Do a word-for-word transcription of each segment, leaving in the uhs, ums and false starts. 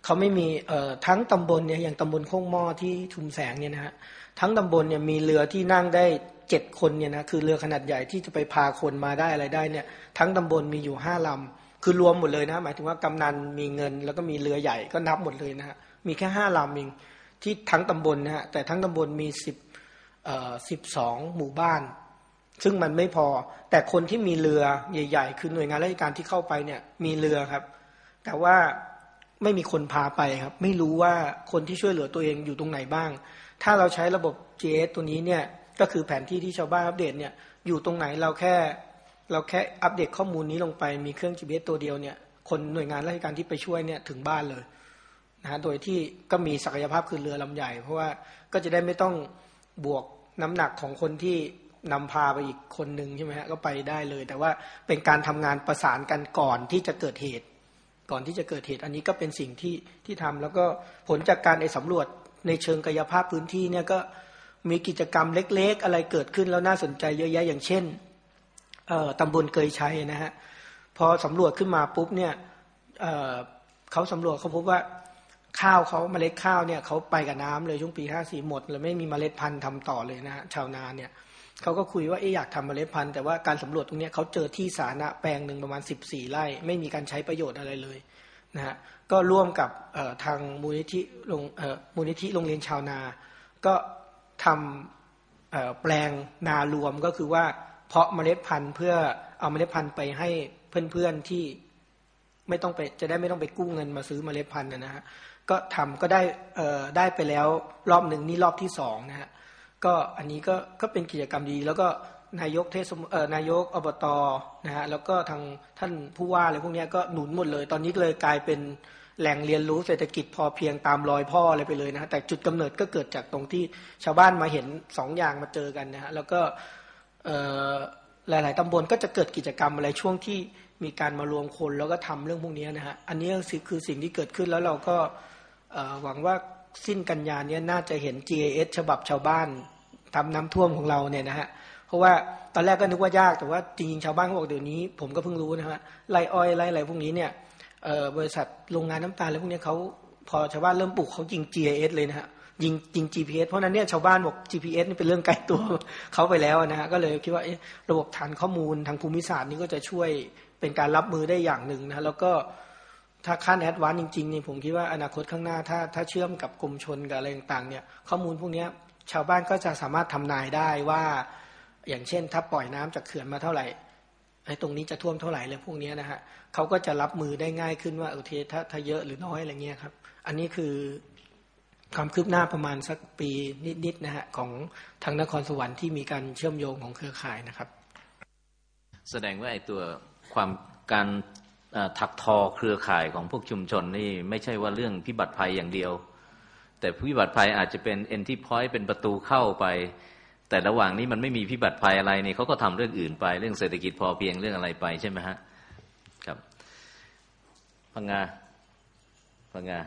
เขาไม่มีเอ่อทั้งตำบลเนี่ยอย่างตำบลโค้งหม้อที่ชุมแสงเนี่ยนะฮะทั้งตำบลเนี่ยมีเรือที่นั่งได้เจ็ดคนเนี่ยนะคือเรือขนาดใหญ่ที่จะไปพาคนมาได้อะไรได้เนี่ยทั้งตำบลมีอยู่ห้าลำคือรวมหมดเลยนะหมายถึงว่ากำนันมีเงินแล้วก็มีเรือใหญ่ก็นับหมดเลยนะฮะมีแค่ห้าลำเองที่ทั้งตำบลนะฮะแต่ทั้งตำบลมีสิบเอ่อสิบสองหมู่บ้านซึ่งมันไม่พอแต่คนที่มีเรือใหญ่ๆคือหน่วยงานราชการที่เข้าไปเนี่ยมีเรือครับแต่ว่าไม่มีคนพาไปครับไม่รู้ว่าคนที่ช่วยเหลือตัวเองอยู่ตรงไหนบ้างถ้าเราใช้ระบบ จี เอ เอส ตัวนี้เนี่ยก็คือแผนที่ที่ชาวบ้านอัปเดตเนี่ยอยู่ตรงไหนเราแค่เราแค่อัปเดตข้อมูลนี้ลงไปมีเครื่อง จี พี เอส ตัวเดียวเนี่ยคนหน่วยงานราชการที่ไปช่วยเนี่ยถึงบ้านเลยนะฮะโดยที่ก็มีศักยภาพคือเรือลำใหญ่เพราะว่าก็จะได้ไม่ต้องบวกน้ำหนักของคนที่นำพาไปอีกคนนึงใช่ไหมฮะก็ไปได้เลยแต่ว่าเป็นการทำงานประสานกันก่อนที่จะเกิดเหตุก่อนที่จะเกิดเหตุอันนี้ก็เป็นสิ่งที่ที่ทำแล้วก็ผลจากการไอ้สำรวจในเชิงกายภาพพื้นที่เนี่ยก็มีกิจกรรมเล็กๆอะไรเกิดขึ้นแล้วน่าสนใจเยอะแยะอย่างเช่นเอ่อตำบลเกยชัยนะฮะพอสำรวจขึ้นมาปุ๊บเนี่ยเอ่อเขาสำรวจเขาพบว่าข้าวเขาเมล็ดข้าวเนี่ยเขาไปกับน้ำเลยช่วงปีห้าสี่หมดเลยไม่มีเมล็ดพันธุ์ทำต่อเลยนะฮะชาวนาเนี่ยเขาก็คุยว่าเอ๊ะอยากทำเมล็ดพันธุ์แต่ว่าการสำรวจตรงนี้เขาเจอที่สาธารณะแปลงหนึ่งประมาณสิบสี่ไร่ไม่มีการใช้ประโยชน์อะไรเลยนะฮะก็ร่วมกับทางมูลนิธิโรงมูลนิธิโรงเรียนชาวนาก็ทำแปลงนารวมก็คือว่าเพาะเมล็ดพันธุ์เพื่อเอาเมล็ดพันธุ์ไปให้เพื่อนๆที่ไม่ต้องไปจะได้ไม่ต้องไปกู้เงินมาซื้อเมล็ดพันธุ์นะฮะก็ทำก็ได้ได้ไปแล้วรอบหนึ่งนี่รอบที่สองนะฮะก็อันนี้ก็ก็เป็นกิจกรรมดีแล้วก็นายกเทศเอ่อนายกอบต.นะฮะแล้วก็ทางท่านผู้ว่าอะไรพวกนี้ก็หนุนหมดเลยตอนนี้เลยกลายเป็นแหล่งเรียนรู้เศรษฐกิจพอเพียงตามรอยพ่ออะไรไปเลยนะฮะแต่จุดกำเนิดก็เกิดจากตรงที่ชาวบ้านมาเห็นสองอย่างมาเจอกันนะฮะแล้วก็หลายๆตำบลก็จะเกิดกิจกรรมอะไรช่วงที่มีการมารวมคนแล้วก็ทำเรื่องพวกนี้นะฮะอันนี้คือสิ่งที่เกิดขึ้นแล้วเราก็หวังว่าสิ้นกันยาเนี้ยน่าจะเห็น จี เอ เอส ฉบับชาวบ้านทำน้ำท่วมของเราเนี่ยนะฮะเพราะว่าตอนแรกก็นึกว่ายากแต่ว่าจริงๆชาวบ้านเขาบอกเดี๋ยวนี้ผมก็เพิ่งรู้นะฮะไร่อ้อยไร่อะไรพวกนี้เนี่ยบริษัทโรงงานน้ำตาลอะไรพวกนี้เขาพอชาวบ้านเริ่มปลูกเขายิง จี เอ เอส เลยนะฮะยิงยิง จี พี เอส เพราะนั้นเนี่ยชาวบ้านบอก จี พี เอส นี่เป็นเรื่องใกล้ตัวเขาไปแล้วนะฮะก็เลยคิดว่าระบบฐานข้อมูลทางภูมิศาสตร์นี่ก็จะช่วยเป็นการรับมือได้อย่างหนึ่งนะแล้วก็ถ้าขั้นแอดวานซ์จริงๆนี่ผมคิดว่าอนาคตข้างหน้าถ้าถ้าเชื่อมกับกรมชลกับอะไรต่างๆเนี่ยข้อมูลพวกนี้ชาวบ้านก็จะสามารถทำนายได้ว่าอย่างเช่นถ้าปล่อยน้ำจากเขื่อนมาเท่าไหร่ไอ้ตรงนี้จะท่วมเท่าไหร่เลยพวกนี้นะฮะเขาก็จะรับมือได้ง่ายขึ้นว่าโอเคถ้าถ้าเยอะหรือน้อยอะไรเงี้ยครับอันนี้คือความคืบหน้าประมาณสักปีนิดๆนะฮะของทางนครสวรรค์ที่มีการเชื่อมโยงของเครือข่ายนะครับแสดงว่าไอ้ตัวความการถักทอเครือข่ายของพวกชุมชนนี่ไม่ใช่ว่าเรื่องพิบัติภัยอย่างเดียวแต่พิบัติภัยอาจจะเป็น entry point เป็นประตูเข้าไปแต่ระหว่างนี้มันไม่มีพิบัติภัยอะไรนี่เขาก็ทำเรื่องอื่นไปเรื่องเศรษฐกิจพอเพียงเรื่องอะไรไปใช่ไหมฮะครับพังงาพังงา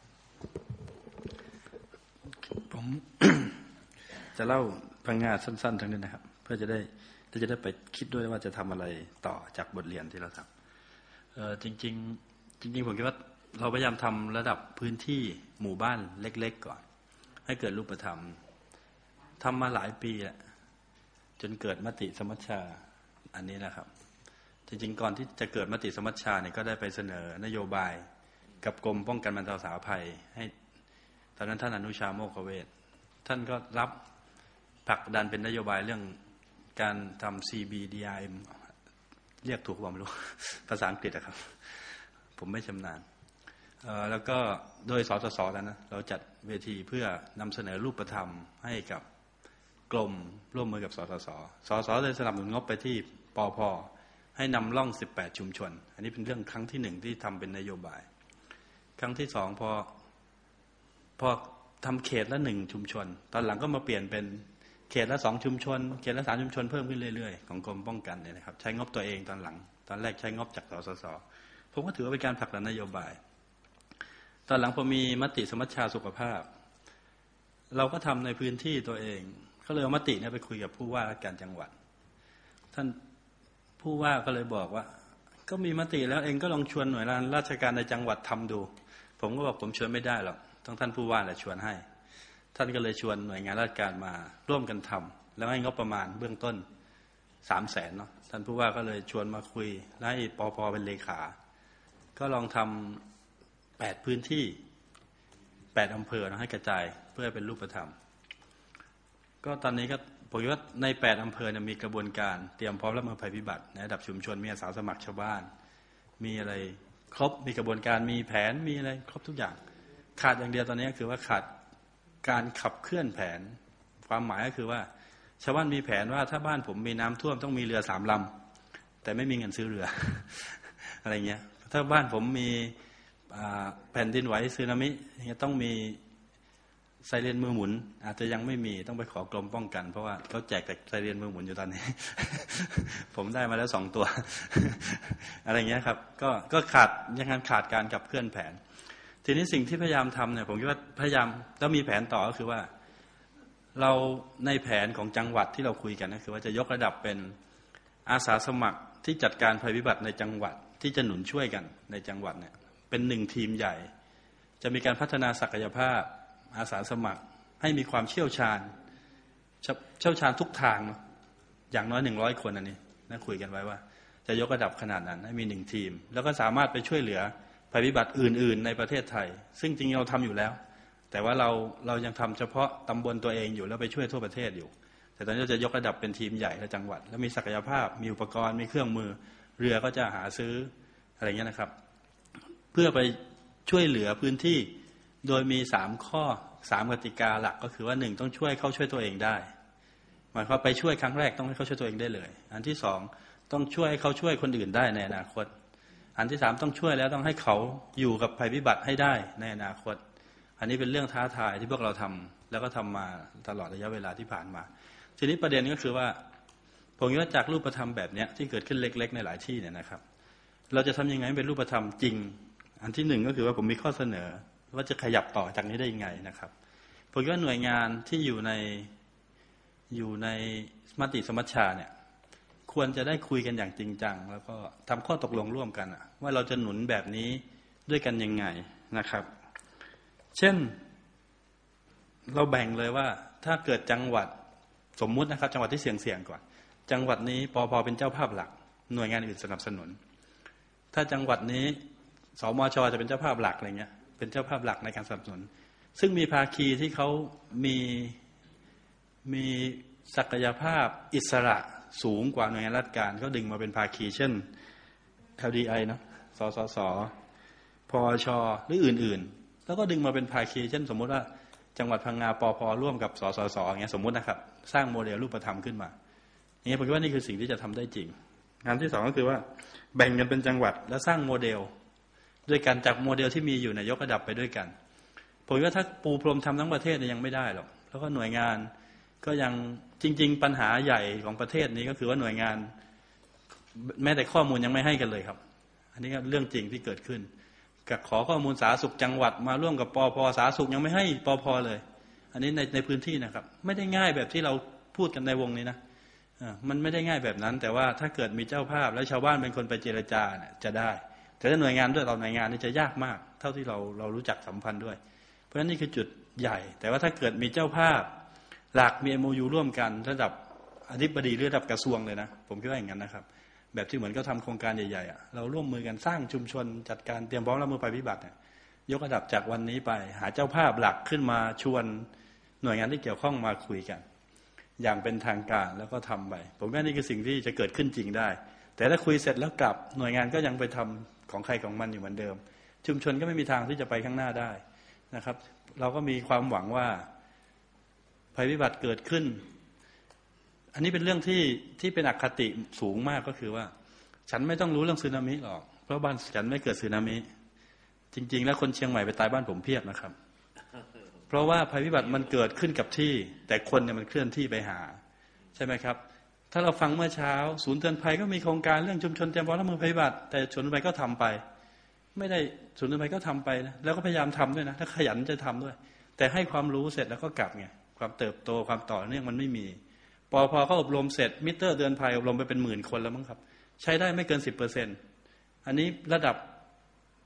ผม จะเล่าพังงาสั้นๆทั้งนี้นะครับเพื่อจะได้จะได้ไปคิดด้วยว่าจะทำอะไรต่อจากบทเรียนที่เราทำเอ่อจริงๆจริงๆผมคิดว่าเราพยายามทำระดับพื้นที่หมู่บ้านเล็กๆก่อนให้เกิดรูปธรรมทำมาหลายปีแล้วจนเกิดมติสมัชชาอันนี้นะครับจริงๆก่อนที่จะเกิดมติสมัชชาเนี่ยก็ได้ไปเสนอนโยบายกับกรมป้องกันบรรเทาสาธารณภัยให้ตอนนั้นท่านอนุชาโมกขเวชท่านก็รับผลักดันเป็นนโยบายเรื่องการทำ ซี บี ดี อาร์ เอ็ม เรียกถูกว่าไม่รู้ภาษาอังกฤษนะครับผมไม่ชำนาญแล้วก็โดยสสสแล้วนะเราจัดเวทีเพื่อนำเสนอรูปธรรมให้กับกรมร่วมมือกับสสสสสเลยสนับสนุนงบไปที่ปพ.ให้นำร่องสิบแปดชุมชนอันนี้เป็นเรื่องครั้งที่หนึ่งที่ทำเป็นนโยบายครั้งที่สองพอพอทำเขตละหนึ่งชุมชนตอนหลังก็มาเปลี่ยนเป็นเขตละสองชุมชนเขตละสามชุมชนเพิ่มขึ้นเรื่อยๆของกรมป้องกันเนี่ยนะครับใช้งบตัวเองตอนหลังตอนแรกใช้งบจากสสสผมก็ถือว่าเป็นการผลักดันนโยบายตอนหลังพอมีมติสมัชชาสุขภาพเราก็ทำในพื้นที่ตัวเองก็เลยเอามติเนี่ยไปคุยกับผู้ว่าราชการจังหวัดท่านผู้ว่าก็เลยบอกว่าก็มีมติแล้วเองก็ลองชวนหน่วยงานราชการในจังหวัดทำดูผมก็บอกผมชวนไม่ได้หรอกต้องท่านผู้ว่าแหละชวนให้ท่านก็เลยชวนหน่วยงานราชการมาร่วมกันทำแล้วให้งบประมาณเบื้องต้นสามแสนเนาะท่านผู้ว่าก็เลยชวนมาคุยแล้วให้ปปเป็นเลขาก็ลองทำแปดพื้นที่แปดอำเภอนะให้กระจายเพื่อเป็นรูปธรรมก็ตอนนี้ก็ผมว่าในแปดอำเภอเนี่ยมีกระบวนการเตรียมพร้อมรับมือภัยพิบัติในระดับชุมชนมีอาสาสมัครชาวบ้านมีอะไรครบมีกระบวนการมีแผนมีอะไรครบทุกอย่างขาดอย่างเดียวตอนนี้คือว่าขาดการขับเคลื่อนแผนความหมายก็คือว่าชาวบ้านมีแผนว่าถ้าบ้านผมมีน้ำท่วมต้องมีเรือสามลำแต่ไม่มีเงินซื้อเรือ อะไรเงี้ยถ้าบ้านผมมีแผ่นดินไหวสึนามิต้องมีไซเรนมือหมุนอาจจะยังไม่มีต้องไปขอกรมป้องกันเพราะว่าเขาแจกแต่ไซเรนมือหมุนอยู่ตอนนี้ ผมได้มาแล้วสองตัว อะไรเงี้ยครับก็ก็ขาดยังงั้นขาดการขับเคลื่อนแผนทีนี้สิ่งที่พยายามทำเนี่ยผมคิดว่าพยายามแล้วมีแผนต่อก็คือว่าเราในแผนของจังหวัดที่เราคุยกันก็คือว่าจะยกระดับเป็นอาสาสมัครที่จัดการภัยพิบัติในจังหวัดที่จะหนุนช่วยกันในจังหวัดเนี่ยเป็นหนึ่งทีมใหญ่จะมีการพัฒนาศักยภาพอาสาสมัครให้มีความเชี่ยวชาญเชี่ยวชาญทุกทางอย่างน้อยหนึ่งร้อยคนอันนี้น่าคุยกันไว้ว่าจะยกระดับขนาดนั้นให้มีหนึ่งทีมแล้วก็สามารถไปช่วยเหลือภัยพิบัติอื่นๆในประเทศไทยซึ่งจริงๆเราทำอยู่แล้วแต่ว่าเราเรายังทำเฉพาะตำบลตัวเองอยู่แล้วไปช่วยทั่วประเทศอยู่แต่ตอนนี้เราจะยกระดับเป็นทีมใหญ่ในจังหวัดแล้วมีศักยภาพมีอุปกรณ์มีเครื่องมือเรือก็จะหาซื้ออะไรเงี้ยนะครับเพื่อไปช่วยเหลือพื้นที่โดยมีสามข้อสามกติกาหลักก็คือว่าหนึ่งต้องช่วยเขาช่วยตัวเองได้หมายความไปช่วยครั้งแรกต้องให้เขาช่วยตัวเองได้เลยอันที่สองต้องช่วยให้เขาช่วยคนอื่นได้ในอนาคตอันที่สามต้องช่วยแล้วต้องให้เขาอยู่กับภัยพิบัติให้ได้ในอนาคตอันนี้เป็นเรื่องท้าทายที่พวกเราทำแล้วก็ทำมาตลอดระยะเวลาที่ผ่านมาทีนี้ประเด็นก็คือว่าผมคิดว่าจากรูปธรรมแบบนี้ที่เกิดขึ้นเล็กๆในหลายที่เนี่ยนะครับเราจะทำยังไงให้เป็นรูปธรรมจริงอันที่หนึ่งก็คือว่าผมมีข้อเสนอว่าจะขยับต่อจากนี้ได้ยังไงนะครับผมคิดว่าหน่วยงานที่อยู่ในอยู่ในมติสมัชชาเนี่ยควรจะได้คุยกันอย่างจริงจังแล้วก็ทำข้อตกลงร่วมกันว่าเราจะหนุนแบบนี้ด้วยกันยังไงนะครับเช่นเราแบ่งเลยว่าถ้าเกิดจังหวัดสมมุตินะครับจังหวัดที่เสี่ยงๆก่อนจังหวัดนี้ปภเป็นเจ้าภาพหลักหน่วยงานอื่นสนับสนุนถ้าจังหวัดนี้สมช.จะเป็นเจ้าภาพหลักอะไรเงี้ยเป็นเจ้าภาพหลักในการสนับสนุนซึ่งมีภาคีที่เขามีมีศักยภาพอิสระสูงกว่าหน่วยงานราชการก็ดึงมาเป็นภาคีเช่น แอล ดี ไอ เนาะสสส.พช.หรืออื่นๆแล้วก็ดึงมาเป็นภาคีเช่นสมมุติว่าจังหวัดพังงาปพร่วมกับสสส.อย่างเงี้ยสมมุตินะครับสร้างโมเดลรูปธรรมขึ้นมาอย่างเงี้ยผมคิดว่านี่คือสิ่งที่จะทำได้จริงงานที่สองก็คือว่าแบ่งกันเป็นจังหวัดแล้วสร้างโมเดลด้วยการจากโมเดลที่มีอยู่ในยกระดับไปด้วยกันผมว่าถ้าปูพรมทำทั้งประเทศเนี่ยยังไม่ได้หรอกแล้วก็หน่วยงานก็ยังจริงๆปัญหาใหญ่ของประเทศนี้ก็คือว่าหน่วยงานแม้แต่ข้อมูลยังไม่ให้กันเลยครับอันนี้ก็เรื่องจริงที่เกิดขึ้นกับขอข้อมูลสาธารณสุขจังหวัดมาร่วมกับปภสาธารณสุขยังไม่ให้ปภเลยอันนี้ในในพื้นที่นะครับไม่ได้ง่ายแบบที่เราพูดกันในวงนี้นะมันไม่ได้ง่ายแบบนั้นแต่ว่าถ้าเกิดมีเจ้าภาพและชาวบ้านเป็นคนไปเจรจาเนี่ยจะได้แต่ถ้าหน่วยงานด้วยเราหน่วยงานนี่จะยากมากเท่าที่เราเรารู้จักสัมพันธ์ด้วยเพราะฉะนั้นนี่คือจุดใหญ่แต่ว่าถ้าเกิดมีเจ้าภาพหลักมี เอ็ม โอ ยู ร่วมกันระดับอธิบดีหรือระดับกระทรวงเลยนะผมคิดว่าอย่างนั้นนะครับแบบที่เหมือนก็ทำโครงการใหญ่ๆเราร่วมมือกันสร้างชุมชนจัดการเตรียมพร้อมรับมือภัยพิบัติเนี่ยยกระดับจากวันนี้ไปหาเจ้าภาพหลักขึ้นมาชวนหน่วยงานที่เกี่ยวข้องมาคุยกันอย่างเป็นทางการแล้วก็ทำไปผมว่านี่คือสิ่งที่จะเกิดขึ้นจริงได้แต่ถ้าคุยเสร็จแล้วกลับหน่วยงานก็ยังไปทำของใครของมันอยู่เหมือนเดิมชุมชนก็ไม่มีทางที่จะไปข้างหน้าได้นะครับเราก็มีความหวังว่าภัยพิบัติเกิดขึ้นอันนี้เป็นเรื่องที่ที่เป็นอคติสูงมากก็คือว่าฉันไม่ต้องรู้เรื่องสึนามิหรอกเพราะบ้านฉันไม่เกิดสึนามิจริงๆแล้วคนเชียงใหม่ไปตายบ้านผมเพียบนะครับเพราะว่าภัยพิบัติมันเกิดขึ้นกับที่แต่คนเนี่ยมันเคลื่อนที่ไปหาใช่ไหมครับถ้าเราฟังเมื่อเช้าศูนย์เตือนภัยก็มีโครงการเรื่องชุมชนเตรียมพร้อมรับมือภัยพิบัติแต่ศูนย์เตือนภัยก็ทำไปไม่ได้ศูนย์เตือนภัยก็ทำไปนะแล้วก็พยายามทำด้วยนะถ้าขยันจะทำด้วยแต่ให้ความรู้เสร็จแล้วก็กลับไงความเติบโตความต่อเนื่องมันไม่มีปอพเขาอบรมเสร็จมิเตอร์เตือนภัยอบรมไปเป็นหมื่นคนแล้วมั้งครับใช้ได้ไม่เกินสิบเปอร์เซ็นต์อันนี้ระดับ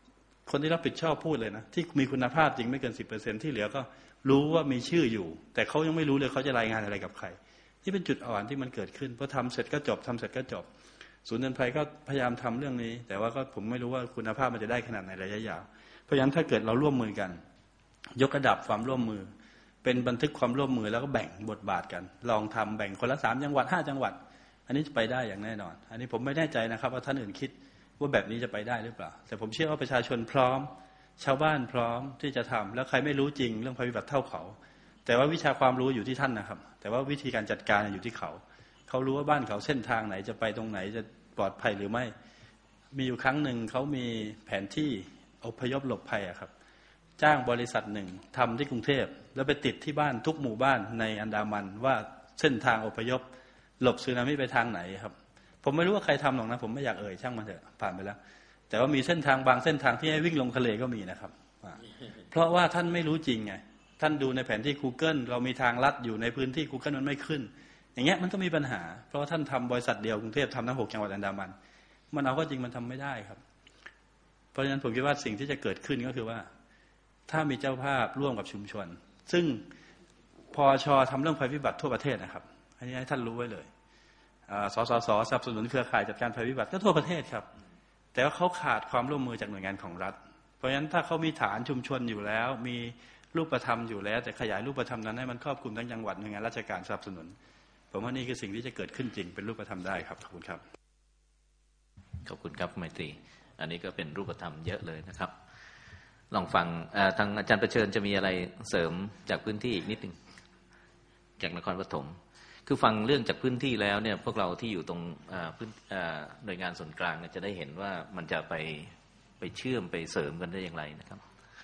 คนที่รับผิดชอบพูดเลยนะที่มีคุณภาพจริงไม่เกิน สิบเปอร์เซ็นต์ ที่เหลือก็รู้ว่ามีชื่ออยู่แต่เขายังไม่รู้เลยเขาจะรายงานอะไรกับใครนี่เป็นจุดอ่อนที่มันเกิดขึ้นพอทำเสร็จก็จบทำเสร็จก็จบศูนย์เตือนภัยก็พยายามทำเรื่องนี้แต่ว่าก็ผมไม่รู้ว่าคุณภาพมันจะได้ขนาดไหนระยะยาวเพราะฉะนั้นถ้าเกิดเราร่วมมือกันยกระดับความร่วมมือเป็นบันทึกความร่วมมือแล้วก็แบ่งบทบาทกันลองทำแบ่งคนละสามจังหวัดห้าจังหวัดอันนี้จะไปได้อย่างแน่นอนอันนี้ผมไม่แน่ใจนะครับว่าท่านอื่นคิดว่าแบบนี้จะไปได้หรือเปล่าแต่ผมเชื่อว่าประชาชนพร้อมชาวบ้านพร้อมที่จะทำแล้วใครไม่รู้จริงเรื่องภัยพิบัติเท่าเขาแต่ว่าวิชาความรู้อยู่ที่ท่านนะครับแต่ว่าวิธีการจัดการอยู่ที่เขาเขารู้ว่าบ้านเขาเส้นทางไหนจะไปตรงไหนจะปลอดภัยหรือไม่มีอยู่ครั้งหนึ่งเขามีแผนที่อพยพหลบภัยอะครับจ้างบริษัทหนึ่งทำที่กรุงเทพแล้วไปติดที่บ้านทุกหมู่บ้านในอันดามันว่าเส้นทางอพยพหลบสึนามิไปทางไหนครับผมไม่รู้ว่าใครทำหรอกนะผมไม่อยากเอ่ยช่างมันเถอะผ่านไปแล้วแต่ว่ามีเส้นทางบางเส้นทางที่ให้วิ่งลงทะเลก็มีนะครับเพราะว่าท่านไม่รู้จริงไงท่านดูในแผนที่ Google เรามีทางลัดอยู่ในพื้นที่ Google มันไม่ขึ้นอย่างเงี้ยมันก็มีปัญหาเพราะว่าท่านทำบริษัทเดียวกรุงเทพทำทั้งหกจังหวัดอันดามันมันเอาก็จริงมันทำไม่ได้ครับเพราะฉะนั้นผมคิดว่าสิ่งที่จะเกิดขึ้นก็คือว่าถ้ามีเจ้าภาพร่วมกับชุมชนซึ่งพช.ทำเรื่องภัยพิบัติทั่วประเทศนะครับอันนี้ให้ท่านรู้ไว้เลยสสส.สนับสนุนเครือข่ายจัดการภัยพิบัติก็ทั่วประเทศครับแต่ว่าเขาขาดความร่วมมือจากหน่วยงานของรัฐเพราะฉะนั้นถ้าเขามีฐานชุมชนอยู่แล้วมีรูปธรรมอยู่แล้วแต่ขยายรูปธรรมนั้นให้มันครอบคลุมทั้งจังหวัดหน่วยงานราชการสนับสนุนผมว่านี่คือสิ่งที่จะเกิดขึ้นจริงเป็นรูปธรรมได้ครับขอบคุณครับขอบคุณครับไมตรีอันนี้ก็เป็นรูปธรรมเยอะเลยนะครับลองฟังทางอาจารย์ประเชิญจะมีอะไรเสริมจากพื้นที่อีกนิดนึงจากนครปฐมคือฟังเรื่องจากพื้นที่แล้วเนี่ยพวกเราที่อยู่ตรงพื้นหน่วยงานส่วนกลางจะได้เห็นว่ามันจะไปไปเชื่อมไปเสริมกันได้อย่างไรนะครับ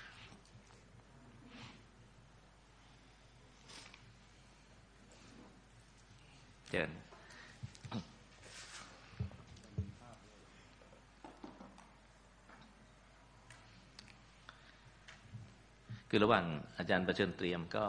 เชิญคือระหว่างอาจารย์ประเชิญเตรียมก็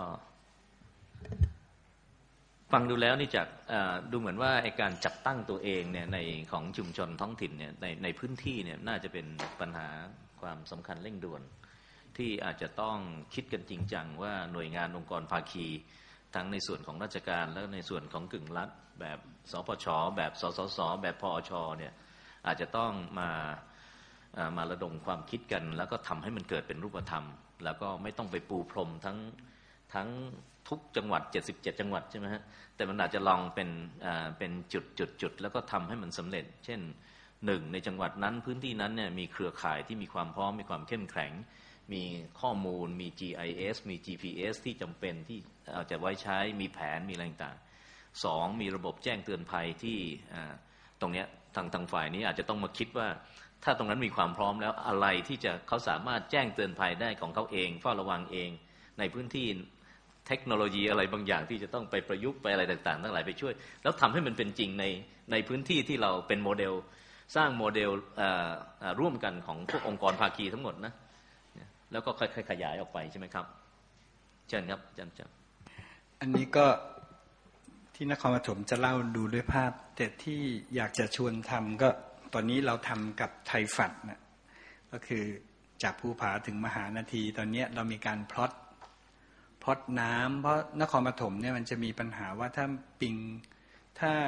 ฟังดูแล้วนี่จากดูเหมือนว่าไอ้การจัดตั้งตัวเองเนี่ยในของชุมชนท้องถิ่นเนี่ยในในพื้นที่เนี่ยน่าจะเป็นปัญหาความสำคัญเร่งด่วนที่อาจจะต้องคิดกันจริงจังว่าหน่วยงานองค์กรภาคีทั้งในส่วนของราชการและในส่วนของกึ่งรัฐแบบสปช.แบบสสส.แบบพอช.เนี่ยอาจจะต้องมามาระดมความคิดกันแล้วก็ทำให้มันเกิดเป็นรูปธรรมแล้วก็ไม่ต้องไปปูพรมทั้งทั้งทุกจังหวัดเจ็ดสิบเจ็ดจังหวัดใช่ไหมฮะแต่มันอาจจะลองเป็นอ่าเป็นจุดจุดจุดแล้วก็ทำให้มันสำเร็จเช่นหนึ่งในจังหวัดนั้นพื้นที่นั้นเนี่ยมีเครือข่ายที่มีความพร้อมมีความเข้มแข็งมีข้อมูลมี จี ไอ เอส มี จี พี เอส ที่จำเป็นที่อาจจะไว้ใช้มีแผนมีอะไรต่างๆสองมีระบบแจ้งเตือนภัยที่ตรงนี้ทางทางฝ่ายนี้อาจจะต้องมาคิดว่าถ้าตรงนั้นมีความพร้อมแล้วอะไรที่จะเขาสามารถแจ้งเตือนภัยได้ของเขาเองเฝ้าระวังเองในพื้นที่เทคโนโลยีอะไรบางอย่างที่จะต้องไปประยุกต์ไปอะไรต่างๆทั้งหลายไปช่วยแล้วทำให้มันเป็นจริงในในพื้นที่ที่เราเป็นโมเดลสร้างโมเดลร่วมกันของพวกองค์กรภาคีทั้งหมดนะแล้วก็ค่อยๆขยายออกไปใช่ไหมครับเชิญครับอาจารย์อันนี้ก็ที่นครปฐมจะเล่าดูด้วยภาพแต่ที่อยากจะชวนทำก็ตอนนี้เราทำกับไทยฝัดนะก็คือจากภูผาถึงมหานาทีตอนนี้เรามีการพลอตพลอตน้ำเพราะนครปฐมเนี่ยมันจะมีปัญหาว่าถ้าปิงถ้า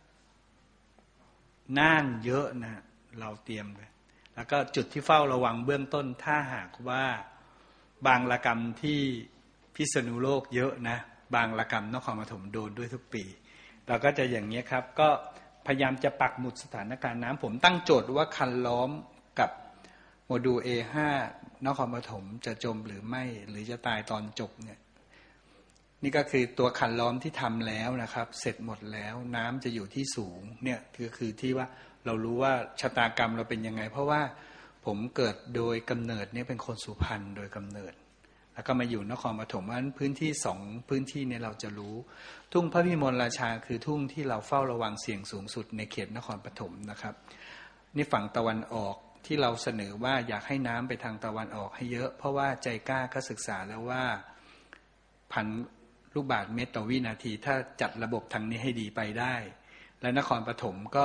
น่านเยอะนะเราเตรียมเลยแล้วก็จุดที่เฝ้าระวังเบื้องต้นถ้าหากว่าบางระกรรมที่พิษณุโลกเยอะนะบางระกรรมนครปฐมโดนด้วยทุกปีเราก็จะอย่างนี้ครับก็พยายามจะปักหมุดสถานการณ์น้ำผมตั้งโจทย์ว่าคันล้อมกับโมดูล เอ ห้า นครปฐมจะจมหรือไม่หรือจะตายตอนจบเนี่ยนี่ก็คือตัวคันล้อมที่ทำแล้วนะครับเสร็จหมดแล้วน้ำจะอยู่ที่สูงเนี่ยคือคือที่ว่าเรารู้ว่าชะตากรรมเราเป็นยังไงเพราะว่าผมเกิดโดยกำเนิดเนี่ยเป็นคนสุพรรณโดยกำเนิดแล้วก็มาอยู่นครปฐมเพราะฉะนั้นพื้นที่สองพื้นที่เนี่ยเราจะรู้ทุ่งพระพิมลราชาคือทุ่งที่เราเฝ้าระวังเสี่ยงสูงสุดในเขตนครปฐมนะครับนี่ฝั่งตะวันออกที่เราเสนอว่าอยากให้น้ำไปทางตะวันออกให้เยอะเพราะว่าใจกล้าก็ศึกษาแล้วว่าพันลูกบาศก์เมตรต่อวินาทีถ้าจัดระบบทางนี้ให้ดีไปได้และนครปฐมก็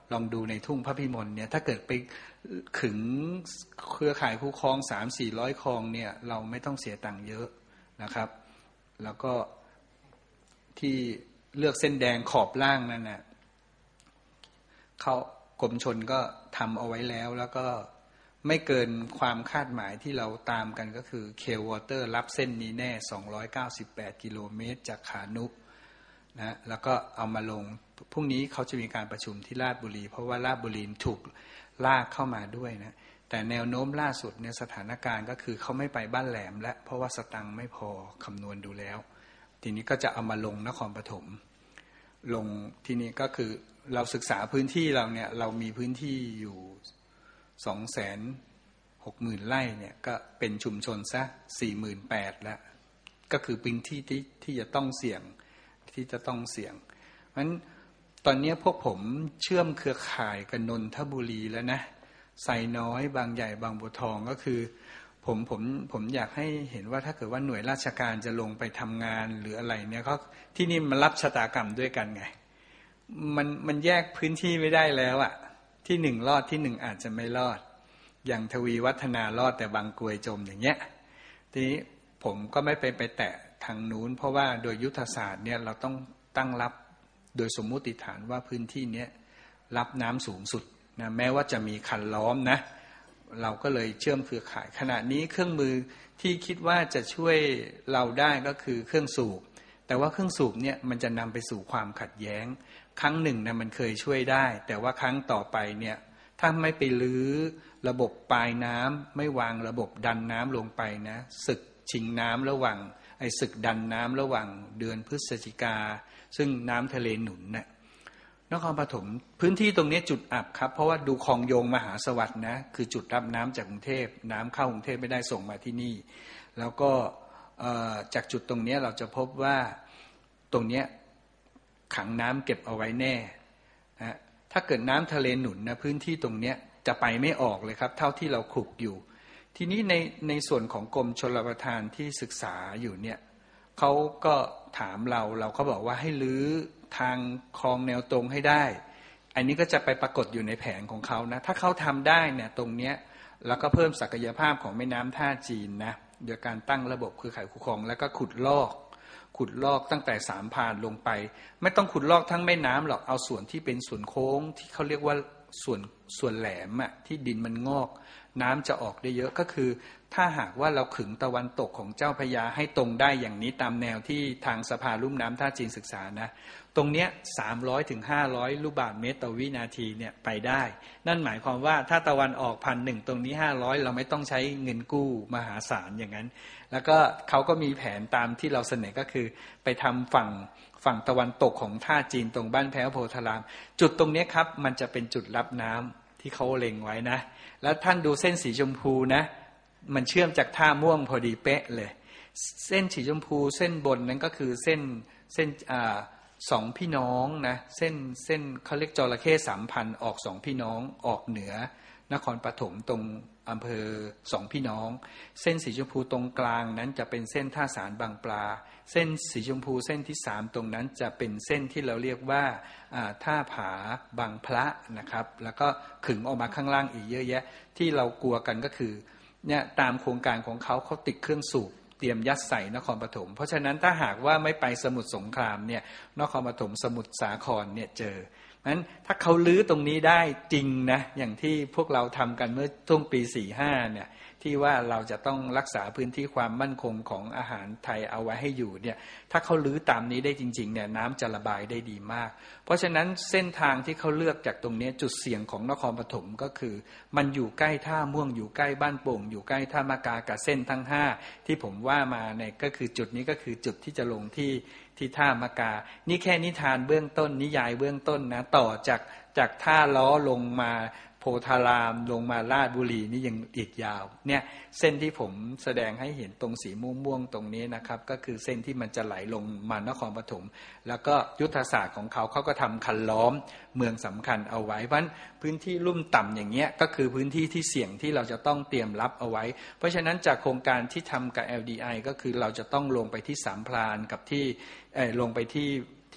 ลองดูในทุ่งพระพิมลเนี่ยถ้าเกิดไปขึงเครือข่ายคู่ครองสามสี่ร้อยคลองเนี่ยเราไม่ต้องเสียตังค์เยอะนะครับแล้วก็ที่เลือกเส้นแดงขอบล่างนั่นน่ะเขากรมชลก็ทำเอาไว้แล้วแล้วก็ไม่เกินความคาดหมายที่เราตามกันก็คือเคลวอเตอร์รับเส้นนี้แน่สองร้อยเก้าสิบแปดกิโลเมตรจากขานุนะแล้วก็เอามาลงพรุ่งนี้เขาจะมีการประชุมที่ราชบุรีเพราะว่าราชบุรีถูกลากเข้ามาด้วยนะแต่แนวโน้มล่าสุดเนี่ยสถานการณ์ก็คือเขาไม่ไปบ้านแหลมแล้วเพราะว่าสตังค์ไม่พอคำนวณดูแล้วทีนี้ก็จะเอามาลงนครปฐมลงที่นี่ก็คือเราศึกษาพื้นที่เราเนี่ยเรามีพื้นที่อยู่สองแสนหกหมื่นไร่เนี่ยก็เป็นชุมชนซะสี่หมื่นแปดแล้วก็คือพื้นที่ที่ที่จะต้องเสี่ยงที่จะต้องเสี่ยงเพราะฉะนั้นตอนนี้พวกผมเชื่อมเครือข่ายกับนนทบุรีแล้วนะไซน้อยบางใหญ่บางบัวทองก็คือผมผมผมอยากให้เห็นว่าถ้าเกิดว่าหน่วยราชการจะลงไปทำงานหรืออะไรเนี่ยเขาที่นี่มันรับชะตากรรมด้วยกันไงมันมันแยกพื้นที่ไม่ได้แล้วอะที่หนึ่งรอดที่หนึ่งอาจจะไม่รอดอย่างทวีวัฒนารอดแต่บางกรวยจมอย่างเงี้ยทีนี้ผมก็ไม่ไปไปแตะทางนู้นเพราะว่าโดยยุทธศาสตร์เนี่ยเราต้องตั้งรับโดยสมมุติฐานว่าพื้นที่นี้รับน้ำสูงสุดนะแม้ว่าจะมีคันล้อมนะเราก็เลยเชื่อมเครือข่ายขณะนี้เครื่องมือที่คิดว่าจะช่วยเราได้ก็คือเครื่องสูบแต่ว่าเครื่องสูบเนี่ยมันจะนำไปสู่ความขัดแย้งครั้งหนึ่งนะมันเคยช่วยได้แต่ว่าครั้งต่อไปเนี่ยถ้าไม่ไปลื้อระบบปลายน้ำไม่วางระบบดันน้ำลงไปนะศึกชิงน้ำระหว่างไอ้ศึกดันน้ำระหว่างเดือนพฤศจิกาซึ่งน้ำทะเลหนุนนะนครปฐมพื้นที่ตรงนี้จุดอับครับเพราะว่าดูคลองโยงมหาสวัสดิ์นะคือจุดรับน้ำจากกรุงเทพน้ำเข้ากรุงเทพไม่ได้ส่งมาที่นี่แล้วก็จากจุดตรงนี้เราจะพบว่าตรงนี้ขังน้ำเก็บเอาไว้แน่นะถ้าเกิดน้ำทะเลหนุนนะพื้นที่ตรงนี้จะไปไม่ออกเลยครับเท่าที่เราคลุกอยู่ทีนี้ในในส่วนของกรมชลประทานที่ศึกษาอยู่เนี่ยเขาก็ถามเราเราก็บอกว่าให้ลื้อทางคลองแนวตรงให้ได้อันนี้ก็จะไปปรากฏอยู่ในแผนของเขานะถ้าเขาทำได้เนี่ยตรงเนี้ยแล้วก็เพิ่มศักยภาพของแม่น้ำท่าจีนนะโดยการตั้งระบบเครือข่ายคู่ครองแล้วก็ขุดลอกขุดลอกตั้งแต่สามพานลงไปไม่ต้องขุดลอกทั้งแม่น้ำหรอกเอาส่วนที่เป็นส่วนโค้งที่เขาเรียกว่าส่วนส่วนแหลมอะที่ดินมันงอกน้ำจะออกได้เยอะก็คือถ้าหากว่าเราขึงตะวันตกของเจ้าพระยาให้ตรงได้อย่างนี้ตามแนวที่ทางสภาลุ่มน้ำท่าจีนศึกษานะตรงเนี้ยสามร้อยถึงห้าร้อยลูกบาศก์เมตรต่อวินาทีเนี่ยไปได้นั่นหมายความว่าถ้าตะวันออกพันหนึ่งตรงนี้ห้าร้อยเราไม่ต้องใช้เงินกู้มหาศาลอย่างนั้นแล้วก็เขาก็มีแผนตามที่เราเสนอก็คือไปทำฝั่งฝั่งตะวันตกของท่าจีนตรงบ้านแพ้วโพธารามจุดตรงนี้ครับมันจะเป็นจุดรับน้ำที่เขาเล็งไว้นะแล้วท่านดูเส้นสีชมพูนะมันเชื่อมจากท่าม่วงพอดีเป๊ะเลยเส้นสีชมพูเส้นบนนั้นก็คือเส้นเส้นอ่าสองพี่น้องนะเส้นเส้นเขาเรียกจระเข้สามพันออกสองพี่น้องออกเหนือนครปฐมตรงอำเภอสองพี่น้องเส้นสีชมพูตรงกลางนั้นจะเป็นเส้นท่าสารบางปลาเส้นสีชมพูเส้นที่สามตรงนั้นจะเป็นเส้นที่เราเรียกว่าท่าผาบางพระนะครับแล้วก็ขึงออกมาข้างล่างอีกเยอะแยะที่เรากลัวกันก็คือเนี่ยตามโครงการของเขาเขาติดเครื่องสูบเตรียมยัดใส่นครปฐมเพราะฉะนั้นถ้าหากว่าไม่ไปสมุทรสงครามเนี่ยนครปฐมสมุทรสาครเนี่ยเจอนั้นถ้าเขาลื้อตรงนี้ได้จริงนะอย่างที่พวกเราทำกันเมื่อช่วงปีสี่ห้าเนี่ยที่ว่าเราจะต้องรักษาพื้นที่ความมั่นคงของอาหารไทยเอาไว้ให้อยู่เนี่ยถ้าเขาลื้อตามนี้ได้จริงๆเนี่ยน้ำจะระบายได้ดีมากเพราะฉะนั้นเส้นทางที่เขาเลือกจากตรงนี้จุดเสี่ยงของนครปฐมก็คือมันอยู่ใกล้ท่าม่วงอยู่ใกล้บ้านโป่งอยู่ใกล้ท่ามะกากับเส้นทั้งห้าที่ผมว่ามาเนี่ยก็คือจุดนี้ก็คือจุดที่จะลงที่ที่ท่ามะกานี่แค่นิทานเบื้องต้นนิยายเบื้องต้นนะต่อจากจากท่าล้อลงมาโพธารามลงมาราชบุรีนี่ยังอีกยาวเนี่ยเส้นที่ผมแสดงให้เห็นตรงสีม่วงๆตรงนี้นะครับก็คือเส้นที่มันจะไหลลงมานครปฐมแล้วก็ยุทธศาสตร์ของเขาเขาก็ทำคันล้อมเมืองสำคัญเอาไว้เพราะพื้นที่ลุ่มต่ำอย่างเงี้ยก็คือพื้นที่ที่เสี่ยงที่เราจะต้องเตรียมรับเอาไว้เพราะฉะนั้นจากโครงการที่ทำกับ แอล ดี ไอ ก็คือเราจะต้องลงไปที่สามพรานกับที่เอ่อลงไปที่ที่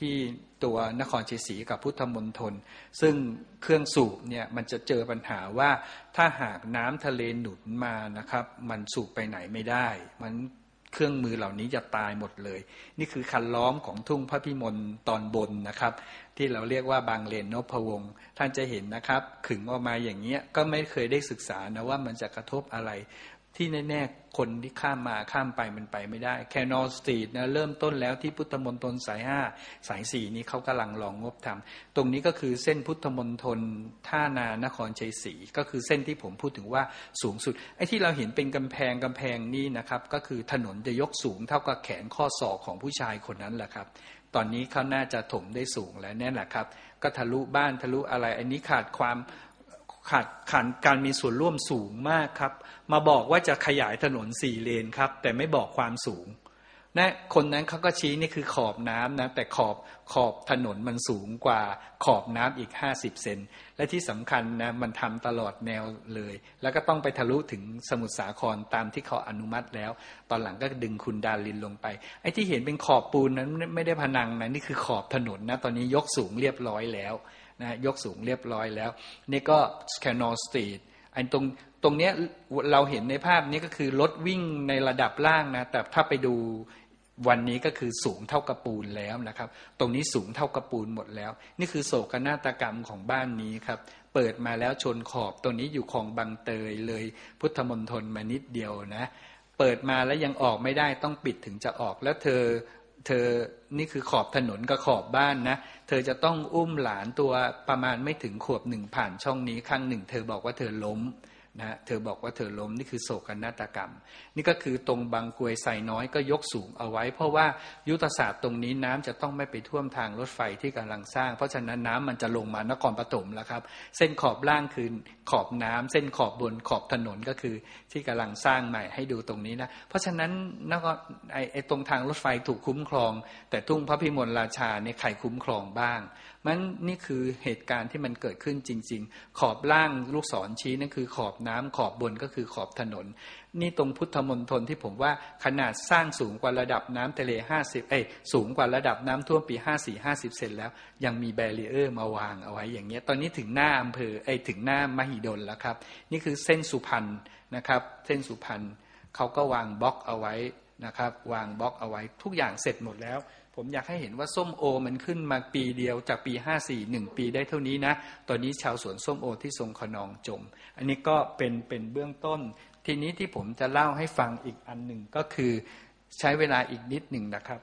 ที่ตัวนครชัยศรีกับพุทธมณฑลซึ่งเครื่องสูบเนี่ยมันจะเจอปัญหาว่าถ้าหากน้ำทะเลหนุนมานะครับมันสูบไปไหนไม่ได้มันเครื่องมือเหล่านี้จะตายหมดเลยนี่คือคันล้อมของทุ่งพระพิมลตอนบนนะครับที่เราเรียกว่าบางเลนนพวงศ์ท่านจะเห็นนะครับขึงออกมาอย่างเงี้ยก็ไม่เคยได้ศึกษานะว่ามันจะกระทบอะไรที่แน่ๆคนที่ข้ามมาข้ามไปมันไปไม่ได้แคนอลสตรีทนะเริ่มต้นแล้วที่พุทธมณฑลสายห้าสายสี่นี้เขากำลังลองงบทำตรงนี้ก็คือเส้นพุทธมณฑลท่านานครชัยศรีก็คือเส้นที่ผมพูดถึงว่าสูงสุดไอ้ที่เราเห็นเป็นกำแพงกำแพงนี่นะครับก็คือถนนจะยกสูงเท่ากับแขนข้อศอกของผู้ชายคนนั้นแหละครับตอนนี้เขาน่าจะถมได้สูงแล้วนี่แหละครับก็ทะลุบ้านทะลุอะไรอันนี้ขาดความขาดขาดการมีส่วนร่วมสูงมากครับมาบอกว่าจะขยายถนนสี่เลนครับแต่ไม่บอกความสูงนะคนนั้นเขาก็ชี้นี่คือขอบน้ำนะแต่ขอบขอบถนนมันสูงกว่าขอบน้ำอีกห้าสิบเซนและที่สำคัญนะมันทำตลอดแนวเลยแล้วก็ต้องไปทะลุถึงสมุทรสาครตามที่เขาอนุมัติแล้วตอนหลังก็ดึงคุณดารินลงไปไอ้ที่เห็นเป็นขอบปูนนั้นไม่ได้พนังนะนี่คือขอบถนนนะตอนนี้ยกสูงเรียบร้อยแล้วนะยกสูงเรียบร้อยแล้วนี่ก็แคนอลสตรีทไอ้ตรงตรงเนี้ยเราเห็นในภาพนี้ก็คือรถวิ่งในระดับล่างนะแต่ถ้าไปดูวันนี้ก็คือสูงเท่ากับปูนแล้วนะครับตรงนี้สูงเท่ากับปูนหมดแล้วนี่คือโศกนาฏกรรมของบ้านนี้ครับเปิดมาแล้วชนขอบตรงนี้อยู่คลองบางเตยเลยพุทธมณฑลมานิดเดียวนะเปิดมาแล้วยังออกไม่ได้ต้องปิดถึงจะออกแล้วเธอเธอนี่คือขอบถนนกับขอบบ้านนะเธอจะต้องอุ้มหลานตัวประมาณไม่ถึงขวบหนึ่งผ่านช่องนี้ครั้งหนึ่งเธอบอกว่าเธอล้มนะเธอบอกว่าเธอล้มนี่คือโศกนาฏกรรมนี่ก็คือตรงบางกรวยไซน้อยก็ยกสูงเอาไว้เพราะว่ายุทธศาสตร์ตรงนี้น้ำจะต้องไม่ไปท่วมทางรถไฟที่กำลังสร้างเพราะฉะนั้นน้ำมันจะลงมานครปฐมแล้วครับเส้นขอบล่างคือขอบน้ำเส้นขอบบนขอบถนนก็คือที่กำลังสร้างใหม่ให้ดูตรงนี้นะเพราะฉะนั้นนครไอ้ไอ้ตรงทางรถไฟถูกคุ้มครองแต่ทุ่งพระพิมลราชาเนี่ยใครคุ้มครองบ้างมันนี่คือเหตุการณ์ที่มันเกิดขึ้นจริงๆขอบล่างลูกศรชี้นั่นคือขอบน้ำขอบบนก็คือขอบถนนนี่ตรงพุทธมณฑลที่ผมว่าขนาดสร้างสูงกว่าระดับน้ำทะเลห้าสิบเอ้ยสูงกว่าระดับน้ำท่วมปีห้าสี่ ห้าสิบเซนแล้วยังมีแบรีเออร์มาวางเอาไว้อย่างเงี้ยตอนนี้ถึงหน้าอำเภอไอ้ถึงหน้ามหิดลแล้วครับนี่คือเส้นสุพรรณนะครับเส้นสุพรรณเขาก็วางบล็อกเอาไว้นะครับวางบล็อกเอาไว้ทุกอย่างเสร็จหมดแล้วผมอยากให้เห็นว่าส้มโอมันขึ้นมาปีเดียวจากปีห้าสี่ หนึ่งปีได้เท่านี้นะตอนนี้ชาวสวนส้มโอที่ทรงขนองจมอันนี้ก็เป็นเป็นเบื้องต้นทีนี้ที่ผมจะเล่าให้ฟังอีกอันหนึ่งก็คือใช้เวลาอีกนิดหนึ่งนะครับ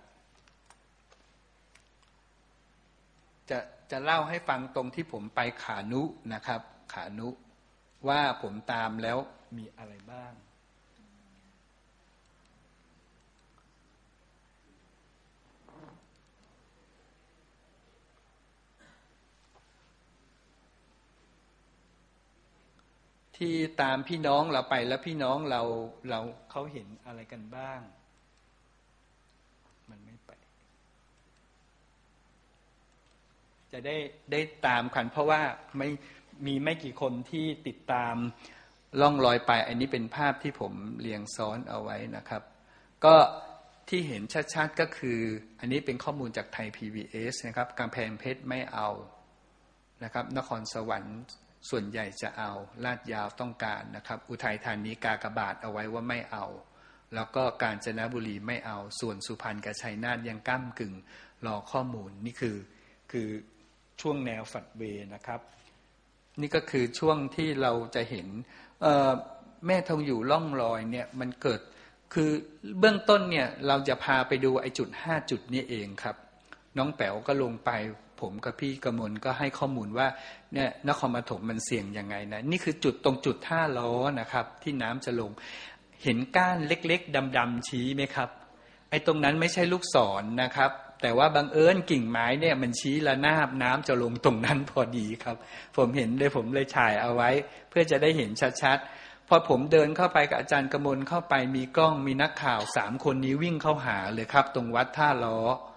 จะจะเล่าให้ฟังตรงที่ผมไปขานุนะครับขานุว่าผมตามแล้วมีอะไรบ้างที่ตามพี่น้องเราไปแล้วพี่น้องเราเราเขาเห็นอะไรกันบ้างมันไม่ไปจะได้ได้ตามกันเพราะว่าไม่มีไม่กี่คนที่ติดตามล่องลอยไปอันนี้เป็นภาพที่ผมเรียงซ้อนเอาไว้นะครับก็ที่เห็นชัดๆก็คืออันนี้เป็นข้อมูลจากไทย พี บี เอส นะครับกำแพงเพชรไม่เอานะครับนครสวรรค์ส่วนใหญ่จะเอาลาดยาวต้องการนะครับอุทัยธานีกากบาทเอาไว้ว่าไม่เอาแล้วก็กาญจนบุรีไม่เอาส่วนสุพรรณกับชัยนาทยังก้ำกึ่งรอข้อมูลนี่คือคือช่วงแนวฝัดเวนะครับนี่ก็คือช่วงที่เราจะเห็นแม่ทองอยู่ล่องลอยเนี่ยมันเกิดคือเบื้องต้นเนี่ยเราจะพาไปดูไอ้จุดห้าจุดนี้เองครับน้องแป๋วก็ลงไปผมกับพี่กมลก็ให้ข้อมูลว่าเนี่ยนครปฐมมันเสี่ยงยังไงนะนี่คือจุดตรงจุดท่าล้อนะครับที่น้ำจะลงเห็นก้านเล็กๆดำๆชี้ไหมครับไอ้ตรงนั้นไม่ใช่ลูกศรนะครับแต่ว่าบังเอิญกิ่งไม้เนี่ยมันชี้ระนาบน้ำจะลงตรงนั้นพอดีครับผมเห็นเลยผมเลยฉายเอาไว้เพื่อจะได้เห็นชัดๆพอผมเดินเข้าไปกับอาจารย์กมลเข้าไปมีกล้องมีนักข่าวสามคนนี้วิ่งเข้าหาเลยครับตรงวัดท่าล้อ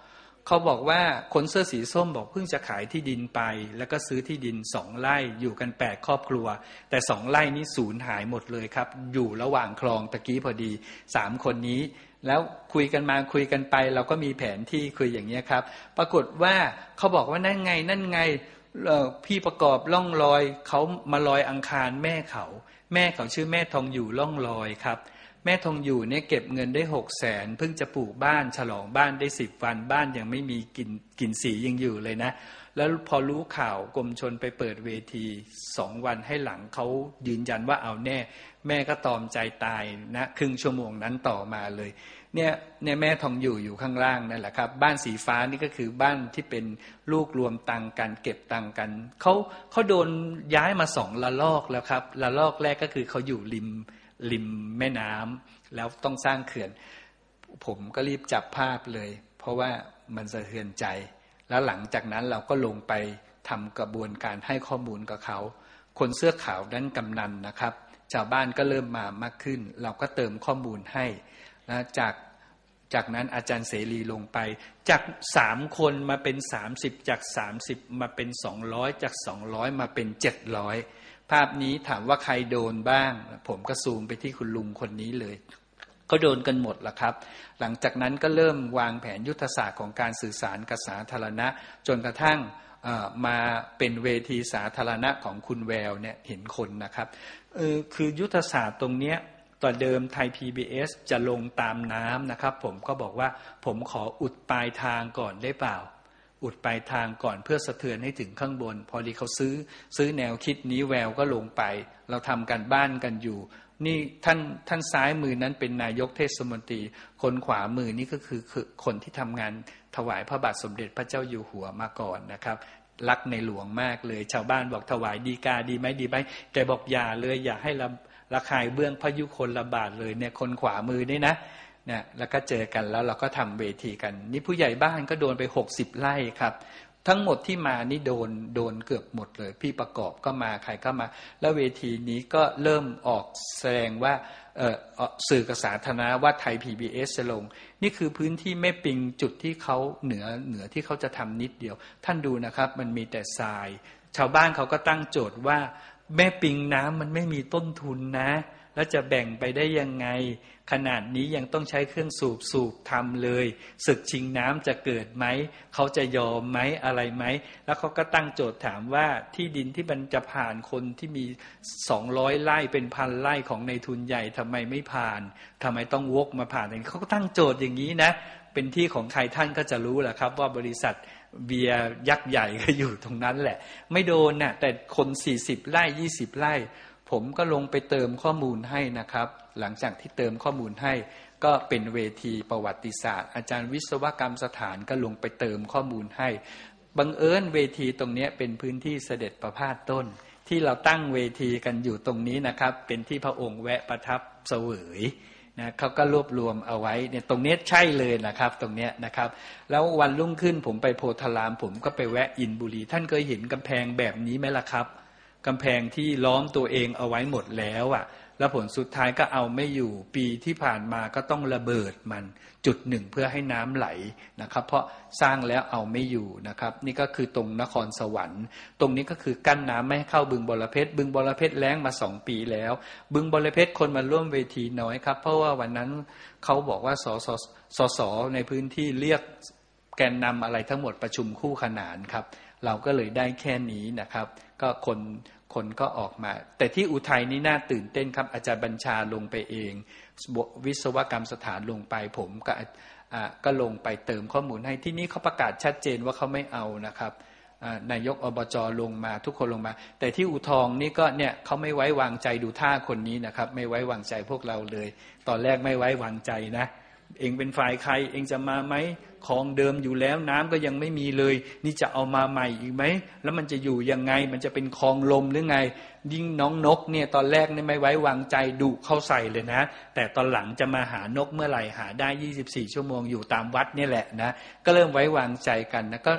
เขาบอกว่าคนเสื้อสีส้มบอกเพิ่งจะขายที่ดินไปแล้วก็ซื้อที่ดินสองไร่อยู่กันแปดครอบครัวแต่สองไร่นี้สูญหายหมดเลยครับอยู่ระหว่างคลองตะกี้พอดีสามคนนี้แล้วคุยกันมาคุยกันไปเราก็มีแผนที่คุยอย่างนี้ครับปรากฏว่าเขาบอกว่านั่นไงนั่นไงพี่ประกอบล่องลอยเขามาลอยอังคารแม่เขาแม่เขาชื่อแม่ทองอยู่ล่องลอยครับแม่ทองอยู่เนี่ยเก็บเงินได้หกแสนเพิ่งจะปลูกบ้านฉลองบ้านได้สิบวันบ้านยังไม่มีกลิ่นกลิ่นสียังอยู่เลยนะแล้วพอรู้ข่าวกรมชลไปเปิดเวทีสองวันให้หลังเขายืนยันว่าเอาแน่แม่ก็ตอมใจตายนะครึ่งชั่วโมงนั้นต่อมาเลยเนี่ยเนี่ยแม่ทองอยู่อยู่ข้างล่างนั่นแหละครับบ้านสีฟ้านี่ก็คือบ้านที่เป็นลูกรวมตังกันเก็บตังกันเขาเขาโดนย้ายมาสองละลอกแล้วครับละลอกแรกก็คือเขาอยู่ริมริมแม่น้ำแล้วต้องสร้างเขื่อนผมก็รีบจับภาพเลยเพราะว่ามันสะเทือนใจแล้วหลังจากนั้นเราก็ลงไปทำกระบวนการให้ข้อมูลกับเขาคนเสื้อขาวนั้นกำนันนะครับชาวบ้านก็เริ่มมามากขึ้นเราก็เติมข้อมูลให้นะจากจากนั้นอาจารย์เสรีลงไปจากสามคนมาเป็นสามสิบจากสามสิบมาเป็นสองร้อยจากสองร้อยมาเป็นเจ็ดร้อยภาพนี้ถามว่าใครโดนบ้างผมก็ซูมไปที่คุณลุงคนนี้เลยก็โดนกันหมดละครับหลังจากนั้นก็เริ่มวางแผนยุทธศาสตร์ของการสื่อสารกับสาธารณะจนกระทั่งมาเป็นเวทีสาธารณะของคุณแววเนี่ยเห็นคนนะครับเออคือยุทธศาสตร์ตรงเนี้ยต่อเดิมไทย พี บี เอส จะลงตามน้ำนะครับผมก็บอกว่าผมขออุดปลายทางก่อนได้เปล่าอุดปลายทางก่อนเพื่อสะเทือนให้ถึงข้างบนพอดีเขาซื้อซื้อแนวคิดนี้แววก็ลงไปเราทำกันบ้านกันอยู่นี่ท่านท่านซ้ายมือนั้นเป็นนายกเทศมนตรีคนขวามือนี่ก็คือคือคนที่ทำงานถวายพระบาทสมเด็จพระเจ้าอยู่หัวมาก่อนนะครับรักในหลวงมากเลยชาวบ้านบอกถวายดีกาดีไหมดีไหมแกบอกอย่าเลยอย่าให้ระระคายเบื้องพระยุคลบาทเลยเนี่ยคนขวามือนี่นะเนี่ยแล้วก็เจอกันแล้วเราก็ทำเวทีกันนี่ผู้ใหญ่บ้านก็โดนไปหกสิบไร่ครับทั้งหมดที่มานี่โดนโดนเกือบหมดเลยพี่ประกอบก็มาใครก็มาแล้วเวทีนี้ก็เริ่มออกแสดงว่าเอ่อสื่อกับสาธารณะว่าไทย พี บี เอส จะลงนี่คือพื้นที่แม่ปิงจุดที่เขาเหนือเหนือที่เขาจะทำนิดเดียวท่านดูนะครับมันมีแต่ทรายชาวบ้านเขาก็ตั้งโจทย์ว่าแม่ปิงน้ำมันไม่มีต้นทุนนะแล้วจะแบ่งไปได้ยังไงขนาดนี้ยังต้องใช้เครื่องสูบสูบทำเลยศึกชิงน้ำจะเกิดไหมเขาจะยอมไหมอะไรไหมแล้วเขาก็ตั้งโจทย์ถามว่าที่ดินที่มันจะผ่านคนที่มีสองร้อยไร่เป็นพันไร่ของในทุนใหญ่ทำไมไม่ผ่านทำไมต้องวกมาผ่านอย่างนี้เขาก็ตั้งโจทย์อย่างนี้นะเป็นที่ของใครท่านก็จะรู้แหละครับว่าบริษัทเบียร์ยักษ์ใหญ่ก็อยู่ตรงนั้นแหละไม่โดนน่ะแต่คนสี่สิบไร่ยี่สิบไร่ผมก็ลงไปเติมข้อมูลให้นะครับหลังจากที่เติมข้อมูลให้ก็เป็นเวทีประวัติศาสตร์อาจารย์วิศวกรรมสถานก็ลงไปเติมข้อมูลให้บังเอิญเวทีตรงนี้เป็นพื้นที่เสด็จประพาสต้นที่เราตั้งเวทีกันอยู่ตรงนี้นะครับเป็นที่พระองค์แวะประทับเสวยนะเขาก็รวบรวมเอาไว้เนี่ยตรงนี้ใช่เลยนะครับตรงนี้นะครับแล้ววันรุ่งขึ้นผมไปโพธารามผมก็ไปแวะอินบุรีท่านเคยเห็นกำแพงแบบนี้ไหมล่ะครับกำแพงที่ล้อมตัวเองเอาไว้หมดแล้วอ่ะแล้วผลสุดท้ายก็เอาไม่อยู่ปีที่ผ่านมาก็ต้องระเบิดมันจุดหนึ่งเพื่อให้น้ำไหลนะครับเพราะสร้างแล้วเอาไม่อยู่นะครับนี่ก็คือตรงนครสวรรค์ตรงนี้ก็คือกั้นน้ำไม่ให้เข้าบึงบรเพชรบึงบรเพชรแล้งมาสองปีแล้วบึงบรเพชรคนมาร่วมเวทีน้อยครับเพราะว่าวันนั้นเขาบอกว่าสสสสในพื้นที่เรียกแกนนำอะไรทั้งหมดประชุมคู่ขนานครับเราก็เลยได้แค่นี้นะครับก็คนคนก็ออกมาแต่ที่อุทัยนี่น่าตื่นเต้นครับอาจารย์บัญชาลงไปเองวิศวกรรมสถานลงไปผมก็ก็ลงไปเติมข้อมูลให้ที่นี่เขาประกาศชัดเจนว่าเขาไม่เอานะครับนายกอบจลงมาทุกคนลงมาแต่ที่อุทองนี่ก็เนี่ยเขาไม่ไว้วางใจดูท่าคนนี้นะครับไม่ไว้วางใจพวกเราเลยตอนแรกไม่ไว้วางใจนะเองเป็นฝ่ายใครเองจะมาไหมคลองเดิมอยู่แล้วน้ำก็ยังไม่มีเลยนี่จะเอามาใหม่อีกไหมแล้วมันจะอยู่ยังไงมันจะเป็นคลองลมหรือไงยิ่งน้องนกเนี่ยตอนแรกเนี่ยไม่ไว้วางใจดุเข้าใส่เลยนะแต่ตอนหลังจะมาหานกเมื่อไหร่หาได้ยี่สิบสี่ชั่วโมงอยู่ตามวัดนี่แหละนะก็เริ่มไว้วางใจกันนะก็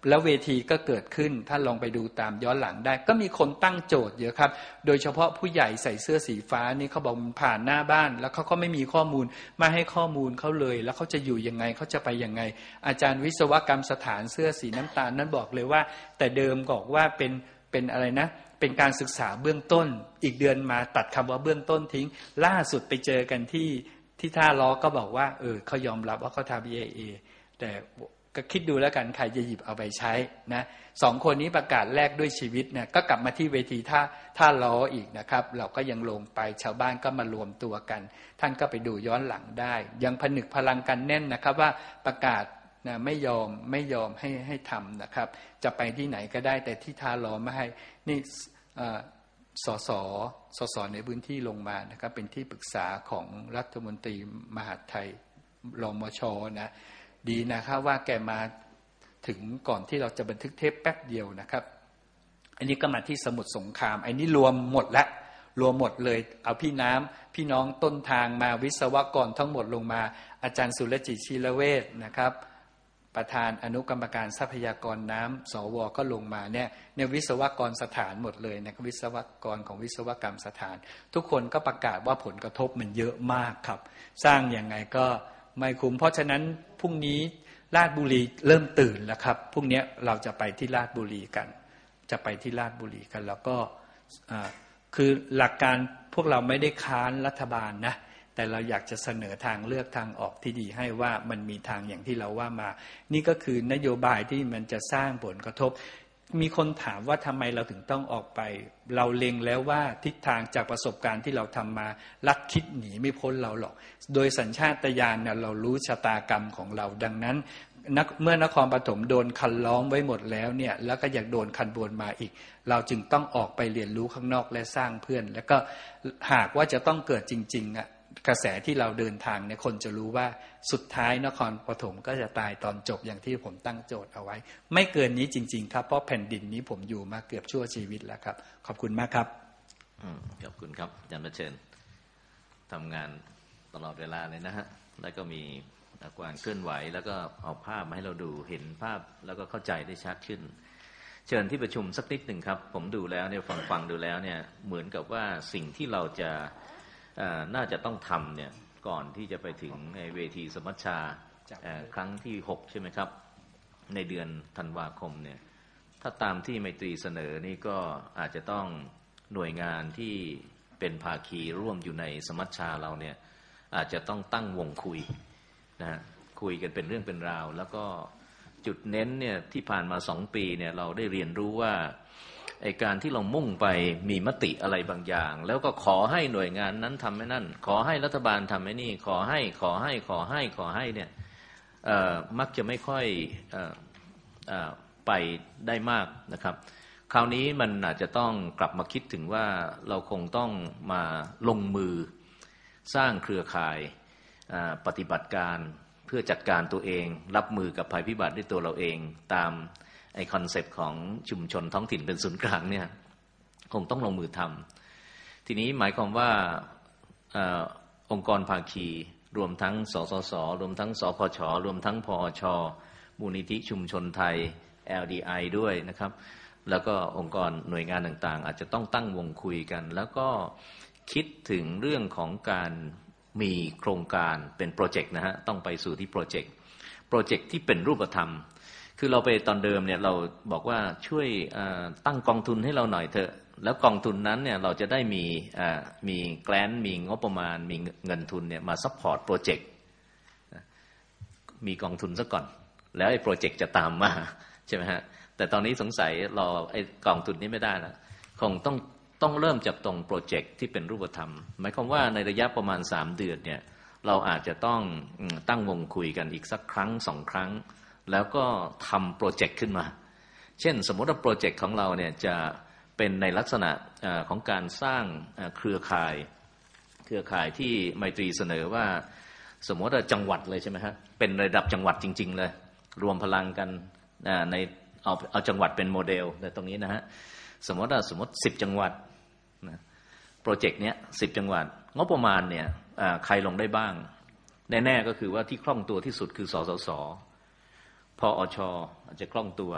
แล้วเวทีก็เกิดขึ้นถ้าลองไปดูตามย้อนหลังได้ก็มีคนตั้งโจทย์เยอะครับโดยเฉพาะผู้ใหญ่ใส่เสื้อสีฟ้านี่เขาบอกผ่านหน้าบ้านแล้วเขาก็ไม่มีข้อมูลมาให้ข้อมูลเขาเลยแล้วเขาจะอยู่ยังไงเขาจะไปยังไงอาจารย์วิศวกรรมสถานเสื้อสีน้ำตาลนั้นบอกเลยว่าแต่เดิมบอกว่าเป็นเป็นอะไรนะเป็นการศึกษาเบื้องต้นอีกเดือนมาตัดคำว่าเบื้องต้นทิ้งล่าสุดไปเจอกันที่ที่ท่าล้อก็บอกว่าเออเขายอมรับว่าเขาทำ บี เอ เอ แต่ก็คิดดูแล้วกันใครจะหยิบเอาไปใช้นะสองคนนี้ประกาศแลกด้วยชีวิตเนี่ยก็กลับมาที่เวทีท่าท่าล้ออีกนะครับเราก็ยังลงไปชาวบ้านก็มารวมตัวกันท่านก็ไปดูย้อนหลังได้ยังผนึกพลังกันแน่นนะครับว่าประกาศนะไม่ยอมไม่ยอมให้ให้ทำนะครับจะไปที่ไหนก็ได้แต่ที่ท่าล้อไม่ให้นี่สสสสในพื้นที่ลงมานะครับเป็นที่ปรึกษาของรัฐมนตรีมหาดไทยรมช.นะดีนะครับว่าแกมาถึงก่อนที่เราจะบันทึกเทปแป๊บเดียวนะครับอันนี้ก็มาที่สมุทรสงครามอันนี้รวมหมดแล้วรวมหมดเลยเอาพี่น้ำพี่น้องต้นทางมาวิศวกรทั้งหมดลงมาอาจารย์สุรจิตชีรเวชนะครับประธานอนุกรรมการทรัพยากรน้ำสวก็ลงมาเนี่ยเนี่ยวิศวกรสถานหมดเลยนะครับวิศวกรของวิศวกรรมสถานทุกคนก็ประกาศว่าผลกระทบมันเยอะมากครับสร้างอย่างไงก็ไม่คุ้มเพราะฉะนั้นพรุ่งนี้ราชบุรีเริ่มตื่นแล้วครับพรุ่งนี้เราจะไปที่ราชบุรีกันจะไปที่ราชบุรีกันแล้วก็คือหลักการพวกเราไม่ได้ค้านรัฐบาลนะแต่เราอยากจะเสนอทางเลือกทางออกที่ดีให้ว่ามันมีทางอย่างที่เราว่ามานี่ก็คือนโยบายที่มันจะสร้างผลกระทบมีคนถามว่าทำไมเราถึงต้องออกไปเราเล็งแล้วว่าทิศทางจากประสบการณ์ที่เราทำมาลัดคิดหนีไม่พ้นเราหรอกโดยสัญชาตญาณเนี่ยเรารู้ชะตากรรมของเราดังนั้นเมื่อนครปฐมโดนคันล้อมไว้หมดแล้วเนี่ยแล้วก็อยากโดนคันบวนมาอีกเราจึงต้องออกไปเรียนรู้ข้างนอกและสร้างเพื่อนแล้วก็หากว่าจะต้องเกิดจริงๆอ่ะกระแสที่เราเดินทางเนี่ยคนจะรู้ว่าสุดท้ายนครปฐมก็จะตายตอนจบอย่างที่ผมตั้งโจทย์เอาไว้ไม่เกินนี้จริงๆครับเพราะแผ่นดินนี้ผมอยู่มาเกือบชั่วชีวิตแล้วครับขอบคุณมากครับขอบคุณครับอาจารย์ประเชิญทำงานตลอดเวลาเลยนะฮะแล้วก็มีการเคลื่อนไหวแล้วก็เอาภาพมาให้เราดูเห็นภาพแล้วก็เข้าใจได้ชัดขึ้นเชิญที่ประชุมสักนิดหนึ่งครับผมดูแล้วเนี่ยฟังฟังดูแล้วเนี่ยเหมือนกับว่าสิ่งที่เราจะน่าจะต้องทำเนี่ยก่อนที่จะไปถึงในเวทีสมัชชาครั้งที่หกใช่ไหมครับในเดือนธันวาคมเนี่ยถ้าตามที่ไมตรีเสนอนี่ก็อาจจะต้องหน่วยงานที่เป็นภาคีร่วมอยู่ในสมัชชาเราเนี่ยอาจจะต้องตั้งวงคุยนะคุยกันเป็นเรื่องเป็นราวแล้วก็จุดเน้นเนี่ยที่ผ่านมาสองปีเนี่ยเราได้เรียนรู้ว่าไอ้การที่เรามุ่งไปมีมติอะไรบางอย่างแล้วก็ขอให้หน่วยงานนั้นทำให้นั่นขอให้รัฐบาลทำให้นี่ขอให้ขอให้ขอให้ขอให้เนี่ยมักจะไม่ค่อยเอ่อเอ่อไปได้มากนะครับคราวนี้มันอาจจะต้องกลับมาคิดถึงว่าเราคงต้องมาลงมือสร้างเครือข่ายปฏิบัติการเพื่อจัดการตัวเองรับมือกับภัยพิบัติด้วยตัวเราเองตามไอคอนเซปต์ของชุมชนท้องถิ่นเป็นศูนย์กลางเนี่ยคงต้องลงมือทำทีนี้หมายความว่าอองค์กรภาคีรวมทั้งสสสรวมทั้งสพชรวมทั้งพอชมูลนิธิชุมชนไทย แอล ดี ไอ ด้วยนะครับแล้วก็องค์กรหน่วยงานต่างๆอาจจะต้องตั้งวงคุยกันแล้วก็คิดถึงเรื่องของการมีโครงการเป็นโปรเจกต์นะฮะต้องไปสู่ที่โปรเจกต์โปรเจกต์ที่เป็นรูปธรรมคือเราไปตอนเดิมเนี่ยเราบอกว่าช่วยตั้งกองทุนให้เราหน่อยเถอะแล้วกองทุนนั้นเนี่ยเราจะได้มีมีแกลนมีงบประมาณมีเงินทุนเนี่ยมาซัพพอร์ตโปรเจกต์มีกองทุนซะก่อนแล้วไอ้โปรเจกต์จะตามมาใช่ไหมฮะแต่ตอนนี้สงสัยรอไอ้กองทุนนี้ไม่ได้แล้วคงต้องต้องเริ่มจากตรงโปรเจกต์ที่เป็นรูปธรรมหมายความว่าในระยะประมาณสามเดือนเนี่ยเราอาจจะต้องตั้งวงคุยกันอีกสักครั้งสองครั้งแล้วก็ทำโปรเจกต์ขึ้นมาเช่นสมมติว่าโปรเจกต์ของเราเนี่ยจะเป็นในลักษณะของการสร้างเครือข่ายเครือข่ายที่ไมตรีเสนอว่าสมมติว่าจังหวัดเลยใช่ไหมฮะเป็นระดับจังหวัดจริงๆเลยรวมพลังกันในเอาเอาจังหวัดเป็นโมเดลในตรงนี้นะฮะสมมติว่าสมมติสิบจังหวัดนะโปรเจกต์เนี้ยสิบจังหวัดงบประมาณเนี่ยใครลงได้บ้างแน่ๆก็คือว่าที่คล่องตัวที่สุดคือสสสพอชอาจจะคล่องตัว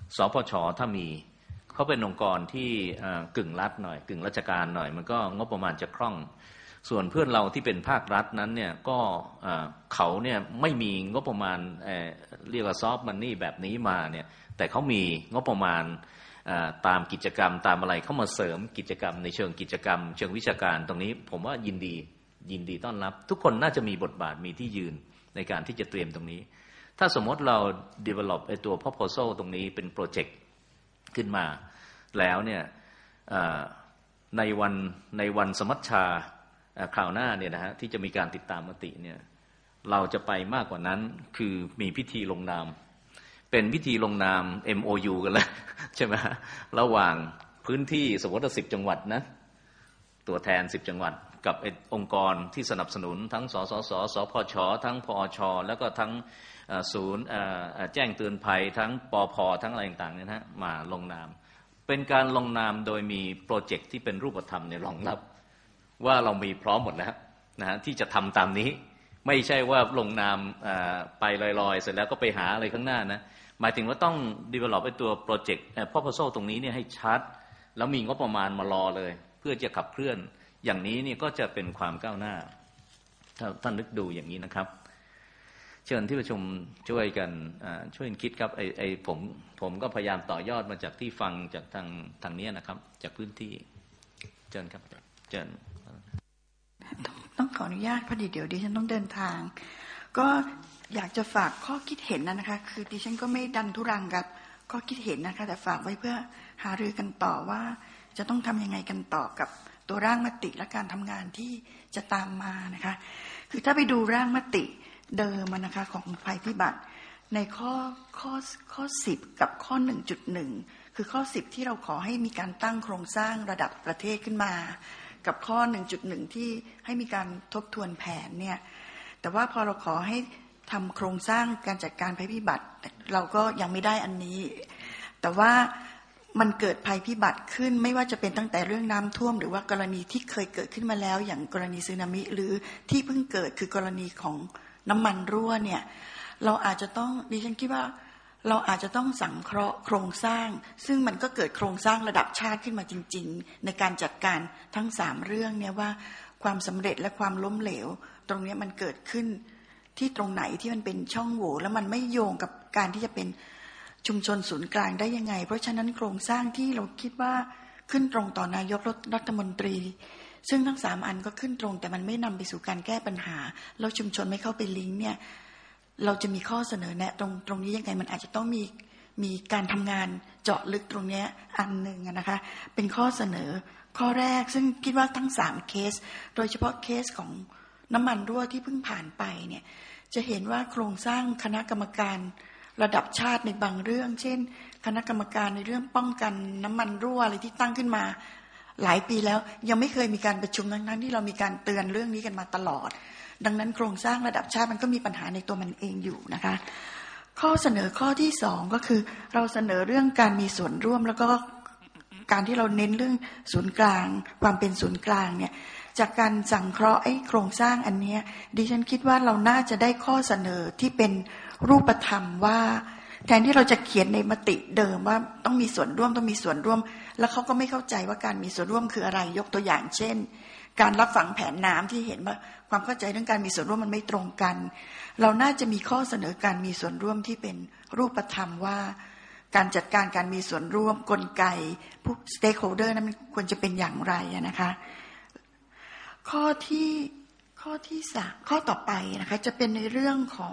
สพช.ถ้ามีเขาเป็นองค์กรที่กึ่งรัฐหน่อยกึ่งราชการหน่อยมันก็งบประมาณจะคล่องส่วนเพื่อนเราที่เป็นภาครัฐนั้นเนี่ยก็เขาเนี่ยไม่มีงบประมาณเรียกว่าซอฟต์มันนี่แบบนี้มาเนี่ยแต่เขามีงบประมาณตามกิจกรรมตามอะไรเข้ามาเสริมกิจกรรมในเชิงกิจกรรมเชิงวิชาการตรงนี้ผมว่ายินดียินดีต้อนรับทุกคนน่าจะมีบทบาทมีที่ยืนในการที่จะเตรียมตรงนี้ถ้าสมมติเรา develop ไอ้ตัว proposal ตรงนี้เป็นโปรเจกต์ขึ้นมาแล้วเนี่ยในวันในวันสมัชชาคราวหน้าเนี่ยนะฮะที่จะมีการติดตามมติเนี่ยเราจะไปมากกว่านั้นคือมีพิธีลงนามเป็นพิธีลงนาม เอ็ม โอ ยู กันแล้วใช่ไหมระหว่างพื้นที่สมมติว่าสิบจังหวัดนะตัวแทนสิบจังหวัดกับองค์กรที่สนับสนุนทั้งสสสสพชทั้งพอชแล้วก็ทั้งศูนย์แจ้งเตือนภัยทั้งปพทั้งอะไรต่างๆเนี่ยนะมาลงนามเป็นการลงนามโดยมีโปรเจกต์ที่เป็นรูปธรรมเนี่ยรองรับว่าเรามีพร้อมหมดแล้วนะฮะที่จะทำตามนี้ไม่ใช่ว่าลงนามไปลอยๆเสร็จแล้วก็ไปหาอะไรข้างหน้านะหมายถึงว่าต้อง develop ไอ้ตัวโปรเจกต์ proposal ตรงนี้เนี่ยให้ชัดแล้วมีงบประมาณมารอเลยเพื่อจะขับเคลื่อนอย่างนี้เนี่ยก็จะเป็นความก้าวหน้าถ้าท่านนึกดูอย่างนี้นะครับเชิญที่ประชุมช่วยกันช่วยคิดครับไอ้ไอ้ผมผมก็พยายามต่อยอดมาจากที่ฟังจากทางทางนี้นะครับจากพื้นที่เชิญครับเชิญต้องขออนุญาตพอดีเดี๋ยวดิฉันต้องเดินทางก็อยากจะฝากข้อคิดเห็นนะคะคือดิฉันก็ไม่ดันทุรังกับข้อคิดเห็นนะคะแต่ฝากไว้เพื่อหารือกันต่อว่าจะต้องทำยังไงกันต่อกับตัวร่างมติและการทำงานที่จะตามมานะคะคือถ้าไปดูร่างมติเดิมนะคะของภัยพิบัติในข้อข้อข้อสิบกับข้อ หนึ่งจุดหนึ่ง คือข้อสิบที่เราขอให้มีการตั้งโครงสร้างระดับประเทศขึ้นมากับข้อ หนึ่งจุดหนึ่ง ที่ให้มีการทบทวนแผนเนี่ยแต่ว่าพอเราขอให้ทำโครงสร้างการจัดการภัยพิบัติเราก็ยังไม่ได้อันนี้แต่ว่ามันเกิดภัยพิบัติขึ้นไม่ว่าจะเป็นตั้งแต่เรื่องน้ำท่วมหรือว่ากรณีที่เคยเกิดขึ้นมาแล้วอย่างกรณีสึนามิหรือที่เพิ่งเกิดคือกรณีของน้ำมันรั่วเนี่ยเราอาจจะต้องดิฉันคิดว่าเราอาจจะต้องสังเคราะห์โครงสร้างซึ่งมันก็เกิดโครงสร้างระดับชาติขึ้นมาจริงๆในการจัดการทั้งสามเรื่องเนี่ยว่าความสำเร็จและความล้มเหลวตรงนี้มันเกิดขึ้นที่ตรงไหนที่มันเป็นช่องโหว่แล้วมันไม่โยงกับการที่จะเป็นชุมชนศูนย์กลางได้ยังไงเพราะฉะนั้นโครงสร้างที่เราคิดว่าขึ้นตรงต่อนายกรัฐมนตรีซึ่งทั้งสามอันก็ขึ้นตรงแต่มันไม่นำไปสู่การแก้ปัญหาแล้วชุมชนไม่เข้าไปลิงก์เนี่ยเราจะมีข้อเสนอแนะตรงตรงนี้ยังไงมันอาจจะต้องมีมีการทำงานเจาะลึกตรงนี้อันหนึ่งนะคะเป็นข้อเสนอข้อแรกซึ่งคิดว่าทั้งสามเคสโดยเฉพาะเคสของน้ำมันรั่วที่เพิ่งผ่านไปเนี่ยจะเห็นว่าโครงสร้างคณะกรรมการระดับชาติในบางเรื่องเช่นคณะกรรมการในเรื่องป้องกันน้ำมันรั่วอะไรที่ตั้งขึ้นมาหลายปีแล้วยังไม่เคยมีการประชุมทั้งๆที่เรามีการเตือนเรื่องนี้กันมาตลอดดังนั้นโครงสร้างระดับชาติมันก็มีปัญหาในตัวมันเองอยู่นะคะข้อเสนอข้อที่สองก็คือเราเสนอเรื่องการมีส่วนร่วมแล้วก็การที่เราเน้นเรื่องศูนย์กลางความเป็นศูนย์กลางเนี่ยจากการสังเคราะห์ไอ้โครงสร้างอันนี้ดิฉันคิดว่าเราน่าจะได้ข้อเสนอที่เป็นรูปธรรมว่าแทนที่เราจะเขียนในมติเดิมว่าต้องมีส่วนร่วมต้องมีส่วนร่วมแล้วเขาก็ไม่เข้าใจว่าการมีส่วนร่วมคืออะไรยกตัวอย่างเช่นการรับฟังแผนน้ำที่เห็นว่าความเข้าใจเรื่องการมีส่วนร่วมมันไม่ตรงกันเราน่าจะมีข้อเสนอการมีส่วนร่วมที่เป็นรูปธรรมว่าการจัดการการมีส่วนร่วมกลไกผู้ stakeholder นั้นมันควรจะเป็นอย่างไรนะคะข้อที่ข้อที่สามข้อต่อไปนะคะจะเป็นในเรื่องของ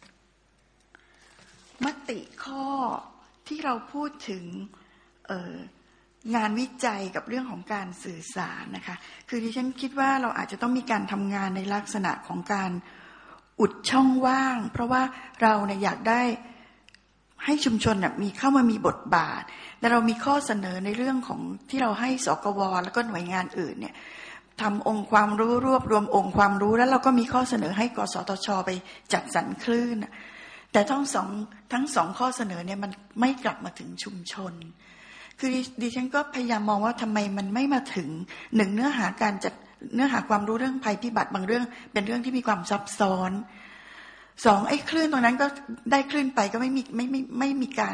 มติข้อที่เราพูดถึงเอ่องานวิจัยกับเรื่องของการสื่อสารนะคะคือดิฉันคิดว่าเราอาจจะต้องมีการทำงานในลักษณะของการอุดช่องว่างเพราะว่าเราเนี่ยอยากได้ให้ชุมชนน่ะมีเข้ามามีบทบาทและเรามีข้อเสนอในเรื่องของที่เราให้สกวแล้วก็หน่วยงานอื่นเนี่ยทำองค์ความรู้รวบรวมองค์ความรู้แล้วเราก็มีข้อเสนอให้กสทช.ไปจัดสรรคลื่นแต่ทั้งสองทั้งสองข้อเสนอเนี่ยมันไม่กลับมาถึงชุมชนคือดิฉันก็พยายามมองว่าทำไมมันไม่มาถึงหนึ่งเนื้อหาการจัดเนื้อหาความรู้เรื่องภัยพิบัติบางเรื่องเป็นเรื่องที่มีความซับซ้อนสองไอ้คลื่นตรงนั้นก็ได้คลื่นไปก็ไม่มีไม่ไม่ไม่มีการ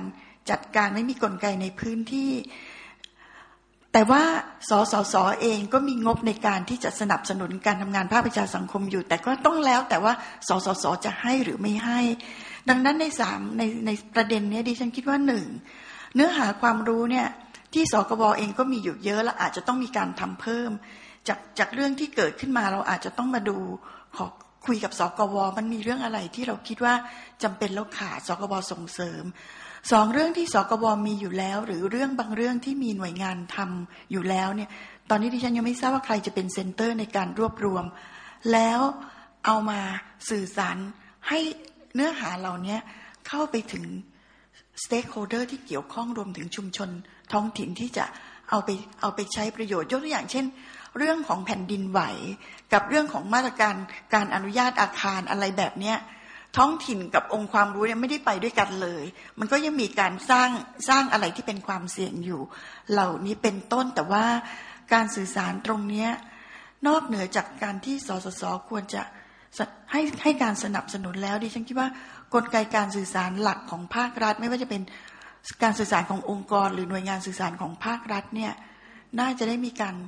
จัดการไม่มีกลไกในพื้นที่แต่ว่าสสสเองก็มีงบในการที่จะสนับสนุนการทำงานภาคประชาสังคมอยู่แต่ก็ต้องแล้วแต่ว่าสสสจะให้หรือไม่ให้ดังนั้นในสามในในประเด็นนี้ดิฉันคิดว่าหนึ่งเนื้อหาความรู้เนี่ยที่สกบเองก็มีอยู่เยอะและอาจจะต้องมีการทำเพิ่มจากจากเรื่องที่เกิดขึ้นมาเราอาจจะต้องมาดูขอคุยกับสกบมันมีเรื่องอะไรที่เราคิดว่าจำเป็นแล้วขาดสกบส่งเสริมสองเรื่องที่สกบมีอยู่แล้วหรือเรื่องบางเรื่องที่มีหน่วยงานทำอยู่แล้วเนี่ยตอนนี้ดิฉันยังไม่ทราบว่าใครจะเป็นเซ็นเตอร์ในการรวบรวมแล้วเอามาสื่อสารให้เนื้อหาเหล่านี้เข้าไปถึงสเต็กโฮลเดอร์ที่เกี่ยวข้องรวมถึงชุมชนท้องถิ่นที่จะเอาไปเอาไปใช้ประโยชน์ยกตัวอย่างเช่นเรื่องของแผ่นดินไหวกับเรื่องของมาตรการการอนุญาตอาคารอะไรแบบเนี้ยท้องถิ่นกับองค์ความรู้เนี่ยไม่ได้ไปด้วยกันเลยมันก็ยังมีการสร้างสร้างอะไรที่เป็นความเสี่ยงอยู่เหล่านี้เป็นต้นแต่ว่าการสื่อสารตรงนี้นอกเหนือจากการที่สสสควรจะให้ให้การสนับสนุนแล้วดิฉันคิดว่ากลไกการสื่อสารหลักของภาครัฐไม่ว่าจะเป็นการสื่อสารขององค์กรหรือหน่วยงานสื่อสารของภาครัฐเนี่ยน่าจะได้มีการ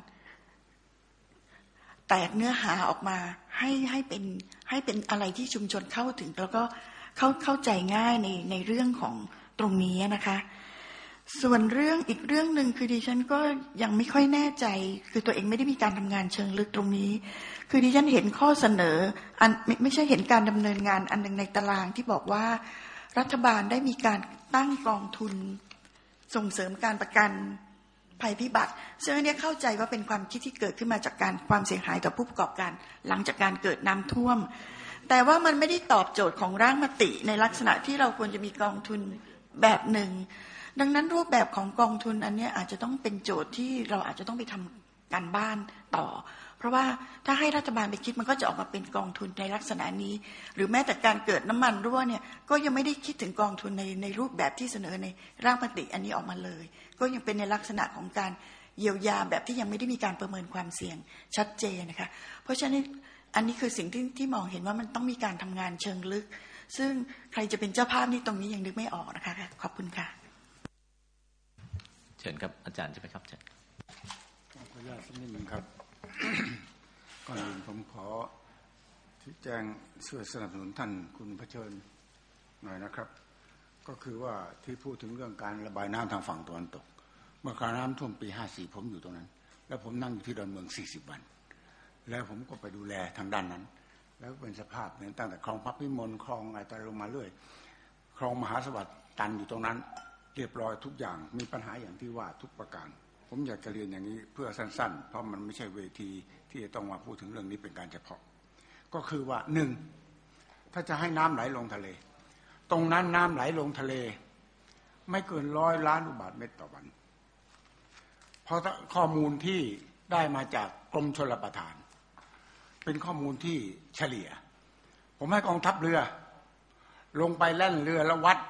แตกเนื้อหาออกมาให้ให้เป็นให้เป็นอะไรที่ชุมชนเข้าถึงแล้วก็เข้าเข้าใจง่ายในในเรื่องของตรงนี้นะคะส่วนเรื่องอีกเรื่องหนึ่งคือดิฉันก็ยังไม่ค่อยแน่ใจคือตัวเองไม่ได้มีการทำงานเชิงลึกตรงนี้คือดิฉันเห็นข้อเสนออันไม่ไม่ใช่เห็นการดำเนินงานอันหนึ่งในตารางที่บอกว่ารัฐบาลได้มีการตั้งกองทุนส่งเสริมการประกันภัยพิบัติซึ่งอันนี้เข้าใจว่าเป็นความคิดที่เกิดขึ้นมาจากการความเสียหายต่อผู้ประกอบการหลังจากการเกิดน้ำท่วมแต่ว่ามันไม่ได้ตอบโจทย์ของร่างมติในลักษณะที่เราควรจะมีกองทุนแบบหนึ่งดังนั้นรูปแบบของกองทุนอันนี้อาจจะต้องเป็นโจทย์ที่เราอาจจะต้องไปทำการบ้านต่อเพราะว่าถ้าให้รัฐบาลไปคิดมันก็จะออกมาเป็นกองทุนในลักษณะนี้หรือแม้แต่การเกิดน้ำมันรั่วเนี่ยก็ยังไม่ได้คิดถึงกองทุนในในรูปแบบที่เสนอในร่างมติอันนี้ออกมาเลยก็ยังเป็นในลักษณะของการเยียวยาแบบที่ยังไม่ได้มีการประเมินความเสี่ยงชัดเจนนะคะเพราะฉะนั้นอันนี้คือสิ่งที่ที่มองเห็นว่ามันต้องมีการทำงานเชิงลึกซึ่งใครจะเป็นเจ้าภาพนี่ตรงนี้ยังนึกไม่ออกนะคะขอบคุณค่ะเชิญครับอาจารย์ใช่ไหมครับเชิญขออนุญาตสักนิดหนึ่งครับ ก่อนอื่นผมขอชี้แจงช่วยสนับสนุนท่านคุณเผชิญหน่อยนะครับก็คือว่าที่พูดถึงเรื่องการระบายน้ำทางฝั่งตะวันตกเมื่อคราวน้ำท่วมปีห้าสี่ผมอยู่ตรงนั้นแล้วผมนั่งอยู่ที่ดอนเมืองสี่สิบวันแล้วผมก็ไปดูแลทางด้านนั้นแล้วเป็นสภาพเนี่ยตั้งแต่คลองพระพิมลคลองอะไรต่างลงมาเรื่อยคลองมหาสวัสดิ์ตันอยู่ตรงนั้นเรียบร้อยทุกอย่างมีปัญหาอย่างที่ว่าทุกประการผมอยากจะเรียนอย่างนี้เพื่อสั้นๆเพราะมันไม่ใช่เวทีที่จะต้องมาพูดถึงเรื่องนี้เป็นการเฉพาะก็คือว่าหนึ่งถ้าจะให้น้ำไหลลงทะเลตรงนั้นน้ำไหลลงทะเลไม่เกินร้อยล้านลูกบาศก์เมตรต่อวันเพราะข้อมูลที่ได้มาจากกรมชลประทานเป็นข้อมูลที่เฉลี่ยผมให้กองทัพเรือลงไปแล่นเรือแล้ววัด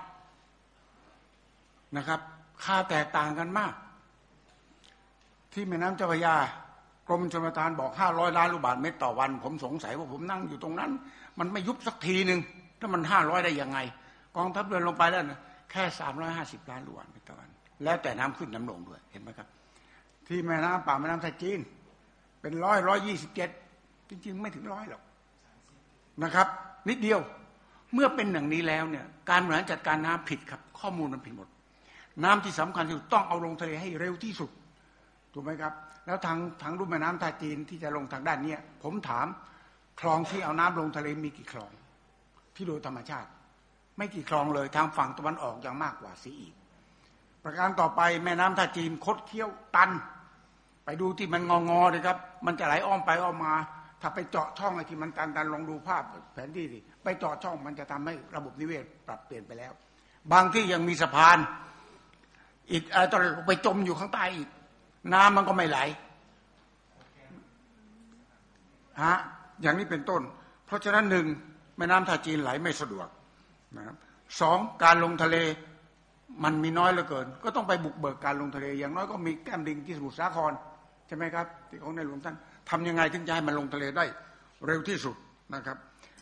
นะครับค่าแตกต่างกันมากที่แม่น้ำเจ้าพระยากรมชลประทานบอกห้าร้อยล้านลูกบาศก์เมตรต่อวันผมสงสัยว่าผมนั่งอยู่ตรงนั้นมันไม่ยุบสักทีนึงถ้ามันห้าร้อยได้ยังไงกองทัพเรือลงไปแล้วนะแค่สามร้อยห้าสิบล้านลูกบาศก์เมตรต่อวันแล้วแต่น้ำขึ้นน้ำลงด้วยเห็นไหมครับที่แม่น้ำป่าแม่น้ำไทยจีนเป็นร้อยร้อยยี่สิบเจ็ดจริงๆไม่ถึงร้อยหรอกนะครับนิดเดียวเมื่อเป็นอย่างนี้แล้วเนี่ยการบริหารจัดการน้ำผิดครับข้อมูลมันผิดหมดน้ำที่สำคัญที่สุดต้องเอาลงทะเลให้เร็วที่สุดถูกไหมครับแล้วทางทางรูปแม่น้ำท่าจีนที่จะลงทางด้านนี้ผมถามคลองที่เอาน้ำลงทะเลมีกี่คลองที่โดยธรรมชาติไม่กี่คลองเลยทางฝั่งตะวันออกยังมากกว่าสีอีกประการต่อไปแม่น้ำท่าจีนคดเคี้ยวตันไปดูที่มันงองอเลยครับมันจะไหลอ้อมไปอ้อมมาถ้าไปเจาะช่องไอ้ที่มันตันตันลองดูภาพแผนที่สิไปเจาะช่องมันจะทำให้ระบบนิเวศปรับเปลี่ยนไปแล้วบางที่ยังมีสะพานอีกอะไรตอนไปจมอยู่ข้างใต้อีกน้ำมันก็ไม่ไหลฮะอย่างนี้เป็นต้นเพราะฉะนั้นหนึ่งแม่น้ำท่าจีนไหลไม่สะดวกนะครับสองการลงทะเลมันมีน้อยเหลือเกินก็ต้องไปบุกเบิกการลงทะเลอย่างน้อยก็มีแก้มลิงที่สมุทรสาครใช่ไหมครับที่ของในหลวงท่านทำยังไงถึงจะให้มันลงทะเลได้เร็วที่สุดนะครับ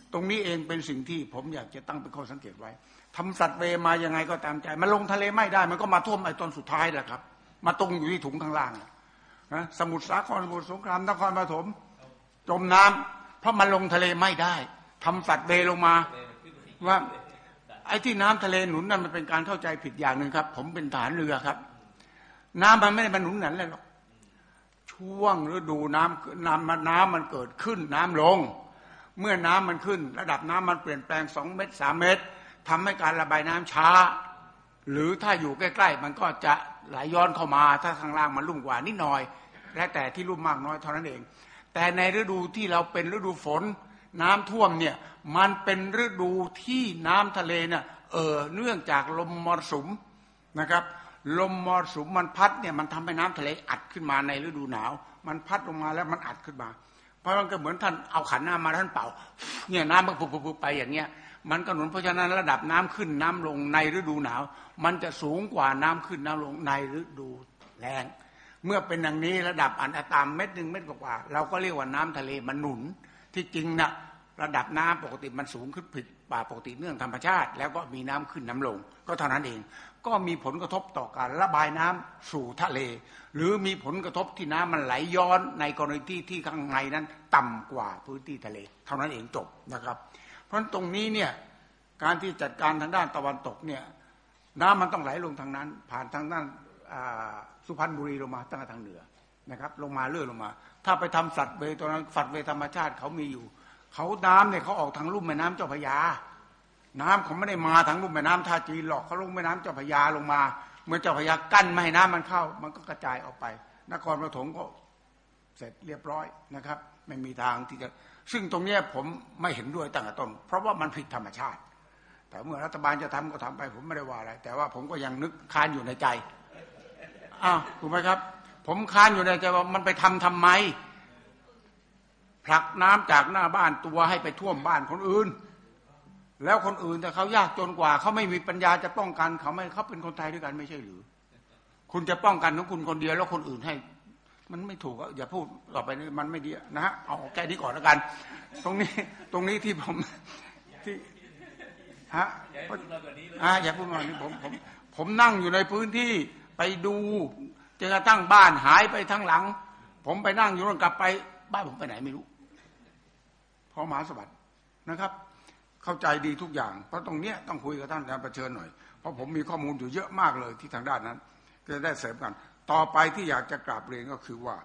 ตรงนี้เองเป็นสิ่งที่ผมอยากจะตั้งเป็นข้อสังเกตไว้ทำสัตว์เวมายังไงก็ตามใจมันลงทะเลไม่ได้มันก็มาท่วมไอ้ตอนสุดท้ายแหละครับมาตรงอยู่ที่ถุงข้างล่างนะสมุทรสาครสมุทรสงครามนครปฐมจมน้ำเพราะมันลงทะเลไม่ได้ทำสัตว์เวลงมาว่าไอ้ที่น้ำทะเลหนุนนั่นมันเป็นการเข้าใจผิดอย่างหนึ่งครับผมเป็นทหารเรือครับน้ำมันไม่ได้มาหนุนนั่นเลยหรอกช่วงฤดูน้ำน้ำน้ำมันเกิดขึ้นน้ำลงเมื่อน้ำมันขึ้นระดับน้ำมันเปลี่ยนแปลงสองเมตรสามเมตรทำให้การระบายน้ำช้าหรือถ้าอยู่ใกล้ๆมันก็จะไหลย้อนเข้ามาถ้าข้างล่างมันลุ่มกว่านิดหน่อยและแต่ที่ลุ่มมากน้อยเท่านั้นเองแต่ในฤดูที่เราเป็นฤดูฝนน้ำท่วมเนี่ยมันเป็นฤดูที่น้ำทะเลเนี่ยเออเนื่องจากลมมรสุมนะครับลมมรสุมมันพัดเนี่ยมันทำให้น้ำทะเลอัดขึ้นมาในฤดูหนาวมันพัดลงมาแล้วมันอัดขึ้นมาเพราะมันก็เหมือนท่านเอาขันน้ำมาท่านเป่าเนี่ยน้ำมันปุ๊บๆไปอย่างเงี้ยมันก็หนุนเพราะฉะนั้นระดับน้ำขึ้นน้ำลงในฤดูหนาวมันจะสูงกว่าน้ำขึ้นน้ำลงในฤดูแล้งเมื่อเป็นอย่างนี้ระดับอันตามเม็ดหนึ่งเม็ดกว่าเราก็เรียกว่าน้ำทะเลมันหนุนที่จริงนะระดับน้ำปกติมันสูงขึ้นผิดป่าปกติเนื่องธรรมชาติแล้วก็มีน้ำขึ้นน้ำลงก็เท่านั้นเองก็มีผลกระทบต่อการระบายน้ำสู่ทะเลหรือมีผลกระทบที่น้ำมันไหลย้อนในกรณีที่ที่ข้างในนั้นต่ำกว่าพื้นที่ทะเลเท่านั้นเองจบนะครับเพราะฉะนั้นตรงนี้เนี่ยการที่จัดการทางด้านตะวันตกเนี่ยน้ำมันต้องไหลลงทางนั้นผ่านทางด้านสุพรรณบุรีลงมาตั้งแต่ทางเหนือนะครับลงมาเรื่อยลงมาถ้าไปทำสัตว์เวตัวนั้นสัตว์เวธรรมชาติเขามีอยู่เขาน้ำเนี่ยเขาออกทางลุ่มแม่น้ำเจ้าพระยาน้ำเขาไม่ได้มาทางลุ่มแม่น้ำท่าจีนหรอกเขาลงแม่น้ำเจ้าพระยาลงมาเมื่อเจ้าพระยากั้นไม่ให้น้ำมันเข้ามันก็กระจายออกไปนครปฐมก็เสร็จเรียบร้อยนะครับไม่มีทางที่จะซึ่งตรงนี้ผมไม่เห็นด้วยตั้งแต่ต้นเพราะว่ามันผิดธรรมชาติแต่เมื่อรัฐบาลจะทำก็ทำไปผมไม่ได้ว่าอะไรแต่ว่าผมก็ยังนึกค้านอยู่ในใจอ้าวถูกไหมครับผมค้านอยู่ในใจว่ามันไปทำทำไมผลักน้ำจากหน้าบ้านตัวให้ไปท่วมบ้านคนอื่นแล้วคนอื่นแต่เขายากจนกว่าเขาไม่มีปัญญาจะป้องกันเขาไม่เขาเป็นคนไทยด้วยกันไม่ใช่หรือคุณจะป้องกันของคุณคนเดียวแล้วคนอื่นให้มันไม่ถูกอย่าพูดต่อไปนี้มันไม่ดีนะฮะเอาแค่นี้ก่อนแล้วกันตรงนี้ตรงนี้ที่ผมที่ฮะอ่าอย่าพูดมานี้ผมผมผมนั่งอยู่ในพื้นที่ไปดูจนกระทั่งบ้านหายไปทั้งหลังผมไปนั่งอยู่นั่นกลับไปบ้านผมไปไหนไม่รู้พอมหาสวัสดิ์นะครับเข้าใจดีทุกอย่างเพราะตรงเนี้ยต้องคุยกับท่านอาจารย์ประเชิญหน่อยเพราะผมมีข้อมูลอยู่เยอะมากเลยที่ทางด้านนั้นก็จะได้เสริมกันต่อไปที่อยากจะกราบเรียนก็คือว่า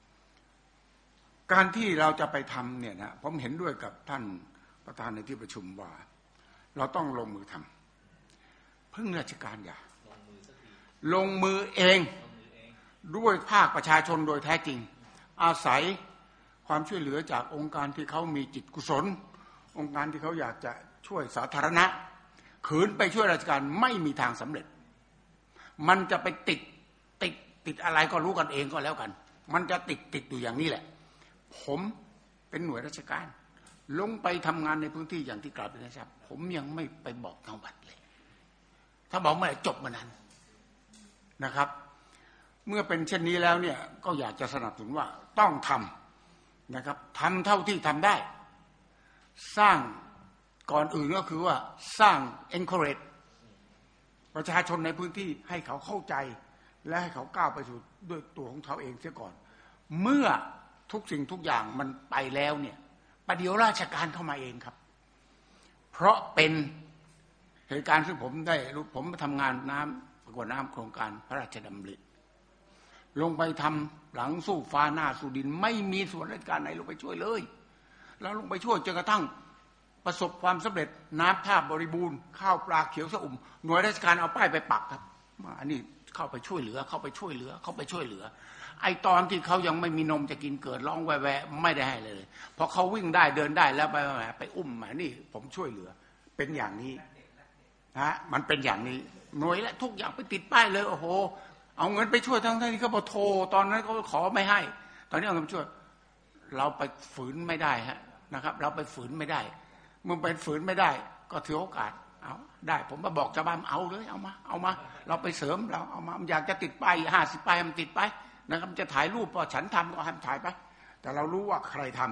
การที่เราจะไปทำเนี่ยนะผมเห็นด้วยกับท่านประธานในที่ประชุมว่าเราต้องลงมือทำพึ่งราชการอย่าลงมือเองด้วยภาคประชาชนโดยแท้จริงอาศัยความช่วยเหลือจากองค์การที่เขามีจิตกุศลองค์การที่เขาอยากจะช่วยสาธารณะขืนไปช่วยราชการไม่มีทางสำเร็จมันจะไปติดติดติดอะไรก็รู้กันเองก็แล้วกันมันจะติดติดอยู่อย่างนี้แหละผมเป็นหน่วยราชการลงไปทำงานในพื้นที่อย่างที่กล่าวไปนะครับผมยังไม่ไปบอกจังหวัดเลยถ้าบอกเมื่อไหร่จบเมื่อนั้นนะครับเมื่อเป็นเช่นนี้แล้วเนี่ยก็อยากจะสนับสนุนว่าต้องทำนะครับทำเท่าที่ทำได้สร้างก่อนอื่นก็คือว่าสร้าง encourage ประชาชนในพื้นที่ให้เขาเข้าใจและให้เขาก้าวไปสู่ด้วยตัวของเขาเองเสียก่อนเมื่อทุกสิ่งทุกอย่างมันไปแล้วเนี่ยประเดี๋ยวราชการเข้ามาเองครับเพราะเป็นเหตุการณ์ที่ผมได้รู้ผมทำงานน้ำประกวดน้ำโครงการพระราชดำริลงไปทำหลังสู้ฟ้าหน้าสู่ดินไม่มีส่วนราชการไหนลงไปช่วยเลยแล้วลงไปช่วยจนกระทั่งประสบความสำเร็จน้ำท่าบริบูรณ์ข้าวปลาเขียวสะอุ่มหน่วยราชการเอาป้ายไปปักครับมาอันนี้เข้าไปช่วยเหลือเข้าไปช่วยเหลือเข้าไปช่วยเหลือไอตอนที่เขายังไม่มีนมจะกินเกิดร้องแวะไม่ได้ให้เลยพอเขาวิ่งได้เดินได้แล้วไปไปอุ้มมานี่ผมช่วยเหลือเป็นอย่างนี้ฮะมันเป็นอย่างนี้หน่วยและทุกอย่างไปติดป้ายเลยโอ้โหเอาเงินไปช่วยทั้งที่เขาบอกโทรตอนนั้นเขาขอไม่ให้ตอนนี้เอาเงินไปช่วยเราไปฝืนไม่ได้ฮะนะครับเราไปฝืนไม่ได้เมื่อไปฝืนไม่ได้ก็ถือโอกาสเอาได้ผมมาบอกชาวบ้านเอาเลยเอามาเอามาเราไปเสริมเราเอามาอยากจะติดป้ายห้าสิบป้ายมันติดไปนะครับจะถ่ายรูปพอฉันทำก็ให้ถ่ายไปแต่เรารู้ว่าใครท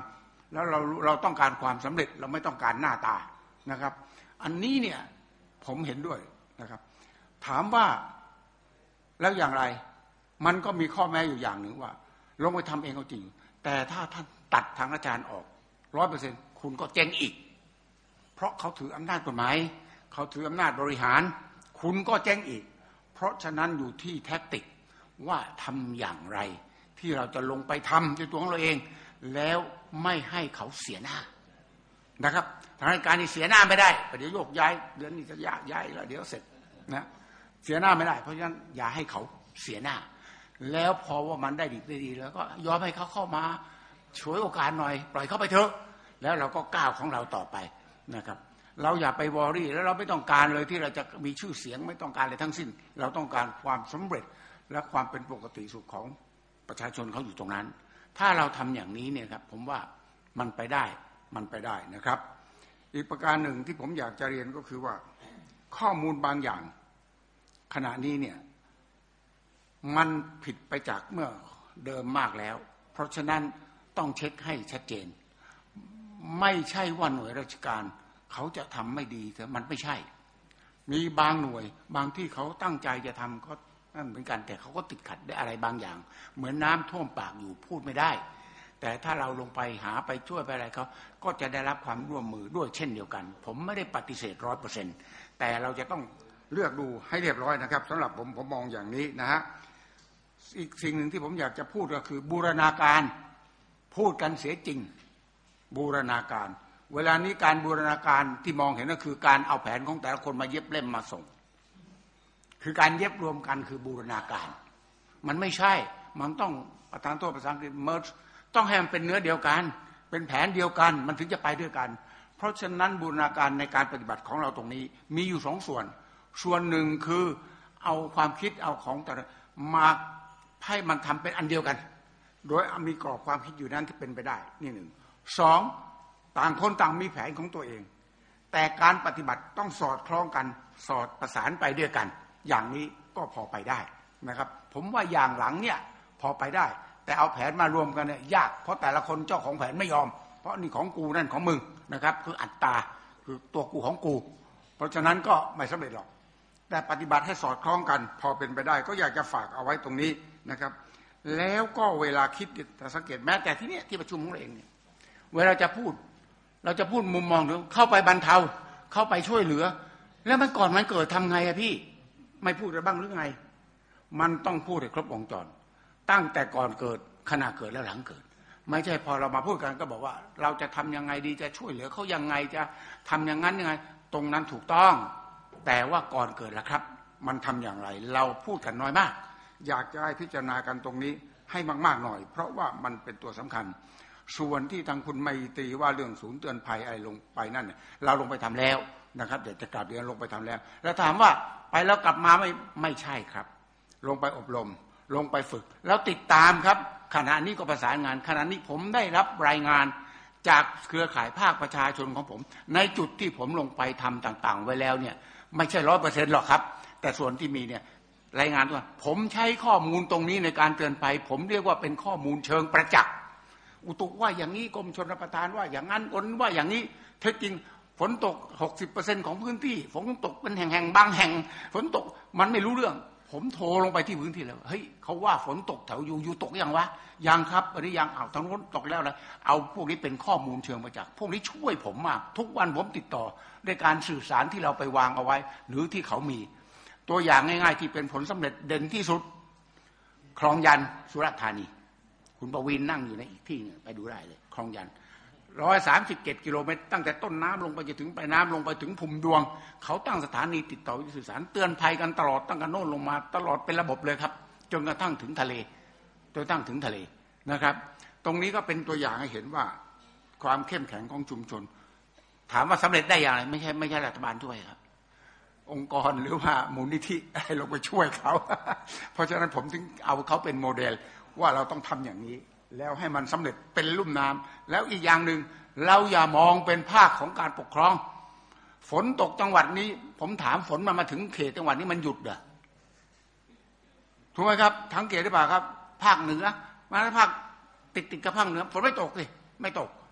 แล้วเราเราต้องการความสำเร็จเราไม่ต้องการหน้าตานะครับอันนี้เนี่ยผมเห็นด้วยนะครับถามว่าแล้วอย่างไรมันก็มีข้อแม้อยู่อย่างหนึ่งว่าลงไปทำเองก็จริงแต่ถ้าท่านตัดทางอาจารย์ออกร้อยเปอร์เซ็นต์คุณก็เจ๊งอีกเพราะเขาถืออำนาจกฎหมายเขาถืออำนาจบริหารคุณก็เจ๊งอีกเพราะฉะนั้นอยู่ที่แท็กติกว่าทำอย่างไรที่เราจะลงไปทำด้วยตัวของเราเองแล้วไม่ให้เขาเสียหน้านะครับทางราชการนี่เสียหน้าไม่ได้เดี๋ยวโยกย้ายเดือนนี้จะย้ายย้ายแล้วเดี๋ยวเสร็จนะเสียหน้าไม่ได้เพราะฉะนั้นอย่าให้เขาเสียหน้าแล้วพอว่ามันได้ดีได้ดีแล้วก็ยอมให้เขาเข้ามาฉวยโอกาสหน่อยปล่อยเขาไปเถอะแล้วเราก็ก้าวของเราต่อไปนะครับเราอย่าไปวอรี่แล้วเราไม่ต้องการเลยที่เราจะมีชื่อเสียงไม่ต้องการอะไรทั้งสิ้นเราต้องการความสำเร็จและความเป็นปกติสุขของประชาชนเขาอยู่ตรงนั้นถ้าเราทำอย่างนี้เนี่ยครับผมว่ามันไปได้มันไปได้นะครับอีกประการหนึ่งที่ผมอยากจะเรียนก็คือว่าข้อมูลบางอย่างขณะนี้เนี่ยมันผิดไปจากเมื่อเดิมมากแล้วเพราะฉะนั้นต้องเช็คให้ชัดเจนไม่ใช่ว่าหน่วยราชการเขาจะทำไม่ดีแต่มันไม่ใช่มีบางหน่วยบางที่เขาตั้งใจจะทำก็นั่นเหมือนกันแต่เขาก็ติดขัดได้อะไรบางอย่างเหมือนน้ำท่วมปากอยู่พูดไม่ได้แต่ถ้าเราลงไปหาไปช่วยไปอะไรเขาก็จะได้รับความร่วมมือด้วยเช่นเดียวกันผมไม่ได้ปฏิเสธร้อยเปอร์เซ็นต์แต่เราจะต้องเลือกดูให้เรียบร้อยนะครับสำหรับผมผมมองอย่างนี้นะฮะอีกสิ่งหนึ่งที่ผมอยากจะพูดก็คือบูรณาการพูดกันเสียจริงบูรณาการเวลานี้การบูรณาการที่มองเห็นก็คือการเอาแผนของแต่ละคนมาเย็บเล่มมาส่งคือการเย็บรวมกันคือบูรณาการมันไม่ใช่มันต้องประธานโทษภาษาอังกฤษ merge ต้องให้มันเป็นเนื้อเดียวกันเป็นแผนเดียวกันมันถึงจะไปด้วยกันเพราะฉะนั้นบูรณาการในการปฏิบัติของเราตรงนี้มีอยู่สองส่วนส่วนหนึ่งคือเอาความคิดเอาของแต่ละมาให้มันทำเป็นอันเดียวกันโดยมีกรอบความคิดอยู่นั้นที่เป็นไปได้นี่หนึ่งสองต่างคนต่างมีแผนของตัวเองแต่การปฏิบัติต้องสอดคล้องกันสอดประสานไปด้วยกันอย่างนี้ก็พอไปได้นะครับผมว่าอย่างหลังเนี่ยพอไปได้แต่เอาแผนมารวมกันเนี่ยยากเพราะแต่ละคนเจ้าของแผนไม่ยอมเพราะนี่ของกูนั่นของมึงนะครับคืออัตตาคือตัวกูของกูเพราะฉะนั้นก็ไม่สำเร็จหรอกแต่ปฏิบัติให้สอดคล้องกันพอเป็นไปได้ก็อยากจะฝากเอาไว้ตรงนี้นะครับแล้วก็เวลาคิดแต่สังเกตแม้แต่ที่นี่ที่ประชุมของเราเองเนี่ยเวลาจะพูดเราจะพูดมุมมองถึงเข้าไปบรรเทาเข้าไปช่วยเหลือแล้วมันก่อนมันเกิดทำไงอะพี่ไม่พูดอะไรบ้างหรือไงมันต้องพูดให้ครบวงจรตั้งแต่ก่อนเกิดขณะเกิดและหลังเกิดไม่ใช่พอเรามาพูดกันก็บอกว่าเราจะทำยังไงดีจะช่วยเหลือเขายังไงจะทำอย่างนั้นยังไงตรงนั้นถูกต้องแต่ว่าก่อนเกิดล่ะครับมันทำอย่างไรเราพูดกันน้อยมากอยากจะให้พิจารณากันตรงนี้ให้มากๆหน่อยเพราะว่ามันเป็นตัวสำคัญส่วนที่ทางคุณไมตรีว่าเรื่องศูนย์เตือนภัยอะไรลงไปนั่นเนี่ยเราลงไปทำแล้วนะครับเดี๋ยวจะกลับเรียนลงไปทำแล้วแล้วถามว่าไปแล้วกลับมาไม่ไม่ใช่ครับลงไปอบรมลงไปฝึกแล้วติดตามครับขณะนี้ก็ประสานงานขณะนี้ผมได้รับรายงานจากเครือข่ายภาคประชาชนของผมในจุดที่ผมลงไปทำต่างๆไว้แล้วเนี่ยไม่ใช่ร้อยเปอร์เซ็นต์หรอกครับแต่ส่วนที่มีเนี่ยรายงานว่าผมใช้ข้อมูลตรงนี้ในการเตือนภัยผมเรียกว่าเป็นข้อมูลเชิงประจักษ์อุตุว่าอย่างนี้กรมชลประทานว่าอย่างนั้นอนว่าอย่างนี้เท็จจริงฝนตก หกสิบเปอร์เซ็นต์ ของพื้นที่ฝนตกเป็นแห่งๆบางแห่งฝนตกมันไม่รู้เรื่องผมโทรลงไปที่พื้นที่แล้วเฮ้ยเขาว่าฝนตกแถวอยู่อยู่ตกยังวะยังครับอันนี้ยังเอาทางโน้นตกแล้วนะเอาพวกนี้เป็นข้อมูลเชิงประจักษ์พวกนี้ช่วยผมมากทุกวันผมติดต่อด้วยการสื่อสารที่เราไปวางเอาไว้หรือที่เขามีตัวอย่างง่ายๆที่เป็นผลสำเร็จเด่นที่สุดคลองยันสุราษฎร์ธานีคุณประวินนั่งอยู่ในอีกที่ไปดูได้เลยคลองยันร้อยสามสิบเจ็ดกิโลเมตรตั้งแต่ต้นน้ำลงไปจนถึงปลายน้ำลงไปถึงภูมิดวงเขาตั้งสถานีติดต่อสื่อสารเตือนภัยกันตลอดตั้งแต่โน่นลงมาตลอดเป็นระบบเลยครับจนกระทั่งถึงทะเลจนกระทั่งถึงทะเลนะครับตรงนี้ก็เป็นตัวอย่างให้เห็นว่าความเข้มแข็งของชุมชนถามว่าสำเร็จได้อย่างไรไม่ใช่ไม่ใช่รัฐบาลช่วยครับองค์กรหรือว่ามูลนิธิให้ลงไปช่วยเขา เพราะฉะนั้นผมถึงเอาเขาเป็นโมเดลว่าเราต้องทำอย่างนี้แล้วให้มันสำเร็จเป็นลุ่มน้ำแล้วอีกอย่างหนึ่งเราอย่ามองเป็นภาคของการปกครองฝนตกจังหวัดนี้ผมถามฝนมันมาถึงเขตจังหวัดนี้มันหยุดเหรอถูกไหมครับทั้งเขตหรือเปล่าครับภาคเหนือมาภาคติดติดกับภาคเหนือฝนไม่ตกสิไม่ตก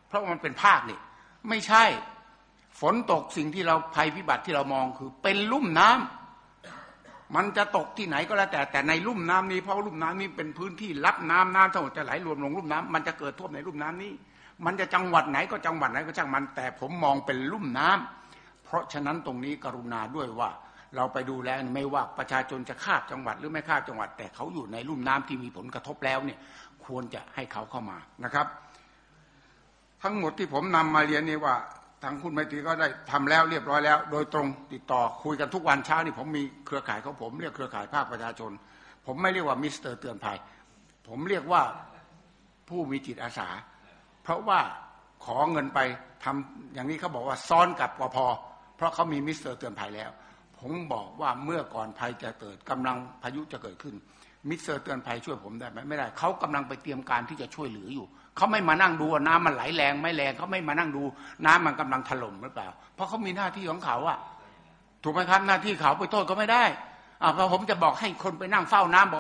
เพราะมันเป็นภาคนี่ไม่ใช่ฝนตกสิ่งที่เราภัยพิบัติที่เรามองคือเป็นลุ่มน้ำมันจะตกที่ไหนก็แล้วแต่แต่ในลุ่มน้ำนี้เพราะลุ่มน้ำนี้เป็นพื้นที่รับน้ำน้ำทั้งหมดจะไหลรวมลงลุ่มน้ำมันจะเกิดท่วมในลุ่มน้ำนี้มันจะจังหวัดไหนก็จังหวัดไหนก็ช่างมันแต่ผมมองเป็นลุ่มน้ำเพราะฉะนั้นตรงนี้กรุณาด้วยว่าเราไปดูแลไม่ว่าประชาชนจะข้ามจังหวัดหรือไม่ข้ามจังหวัดแต่เขาอยู่ในลุ่มน้ำที่มีผลกระทบแล้วเนี่ยควรจะให้เขาเข้ามานะครับทั้งหมดที่ผมนำมาเรียนนี่ว่าทางคุณไมตรีก็ได้ทำแล้วเรียบร้อยแล้วโดยตรงติดต่อคุยกันทุกวันเช้านี่ผมมีเครือข่ายของผมเรียกเครือข่ายภาคประชาชนผมไม่เรียกว่ามิสเตอร์เตือนภัยผมเรียกว่าผู้มีจิตอาสาเพราะว่าขอเงินไปทำอย่างนี้เขาบอกว่าซ้อนกับกพ.เพราะเขามีมิสเตอร์เตือนภัยแล้วผมบอกว่าเมื่อก่อนภัยจะเกิดกำลังพายุจะเกิดขึ้นมิสเตอร์เตือนภัยช่วยผมได้ไหมไม่ได้เขากำลังไปเตรียมการที่จะช่วยเหลืออยู่เขาไม่มานั่งดูว่าน้ำมันไหลแรงไม่แรงเขาไม่มานั่งดูน้ำมันกำลังถล่มหรือเปล่าเพราะเขามีหน้าที่ของเขาอะถูกไหมครับหน้าที่เขาไปโทษก็ไม่ได้อ่าพอผมจะบอกให้คนไปนั่งเฝ้าน้ำ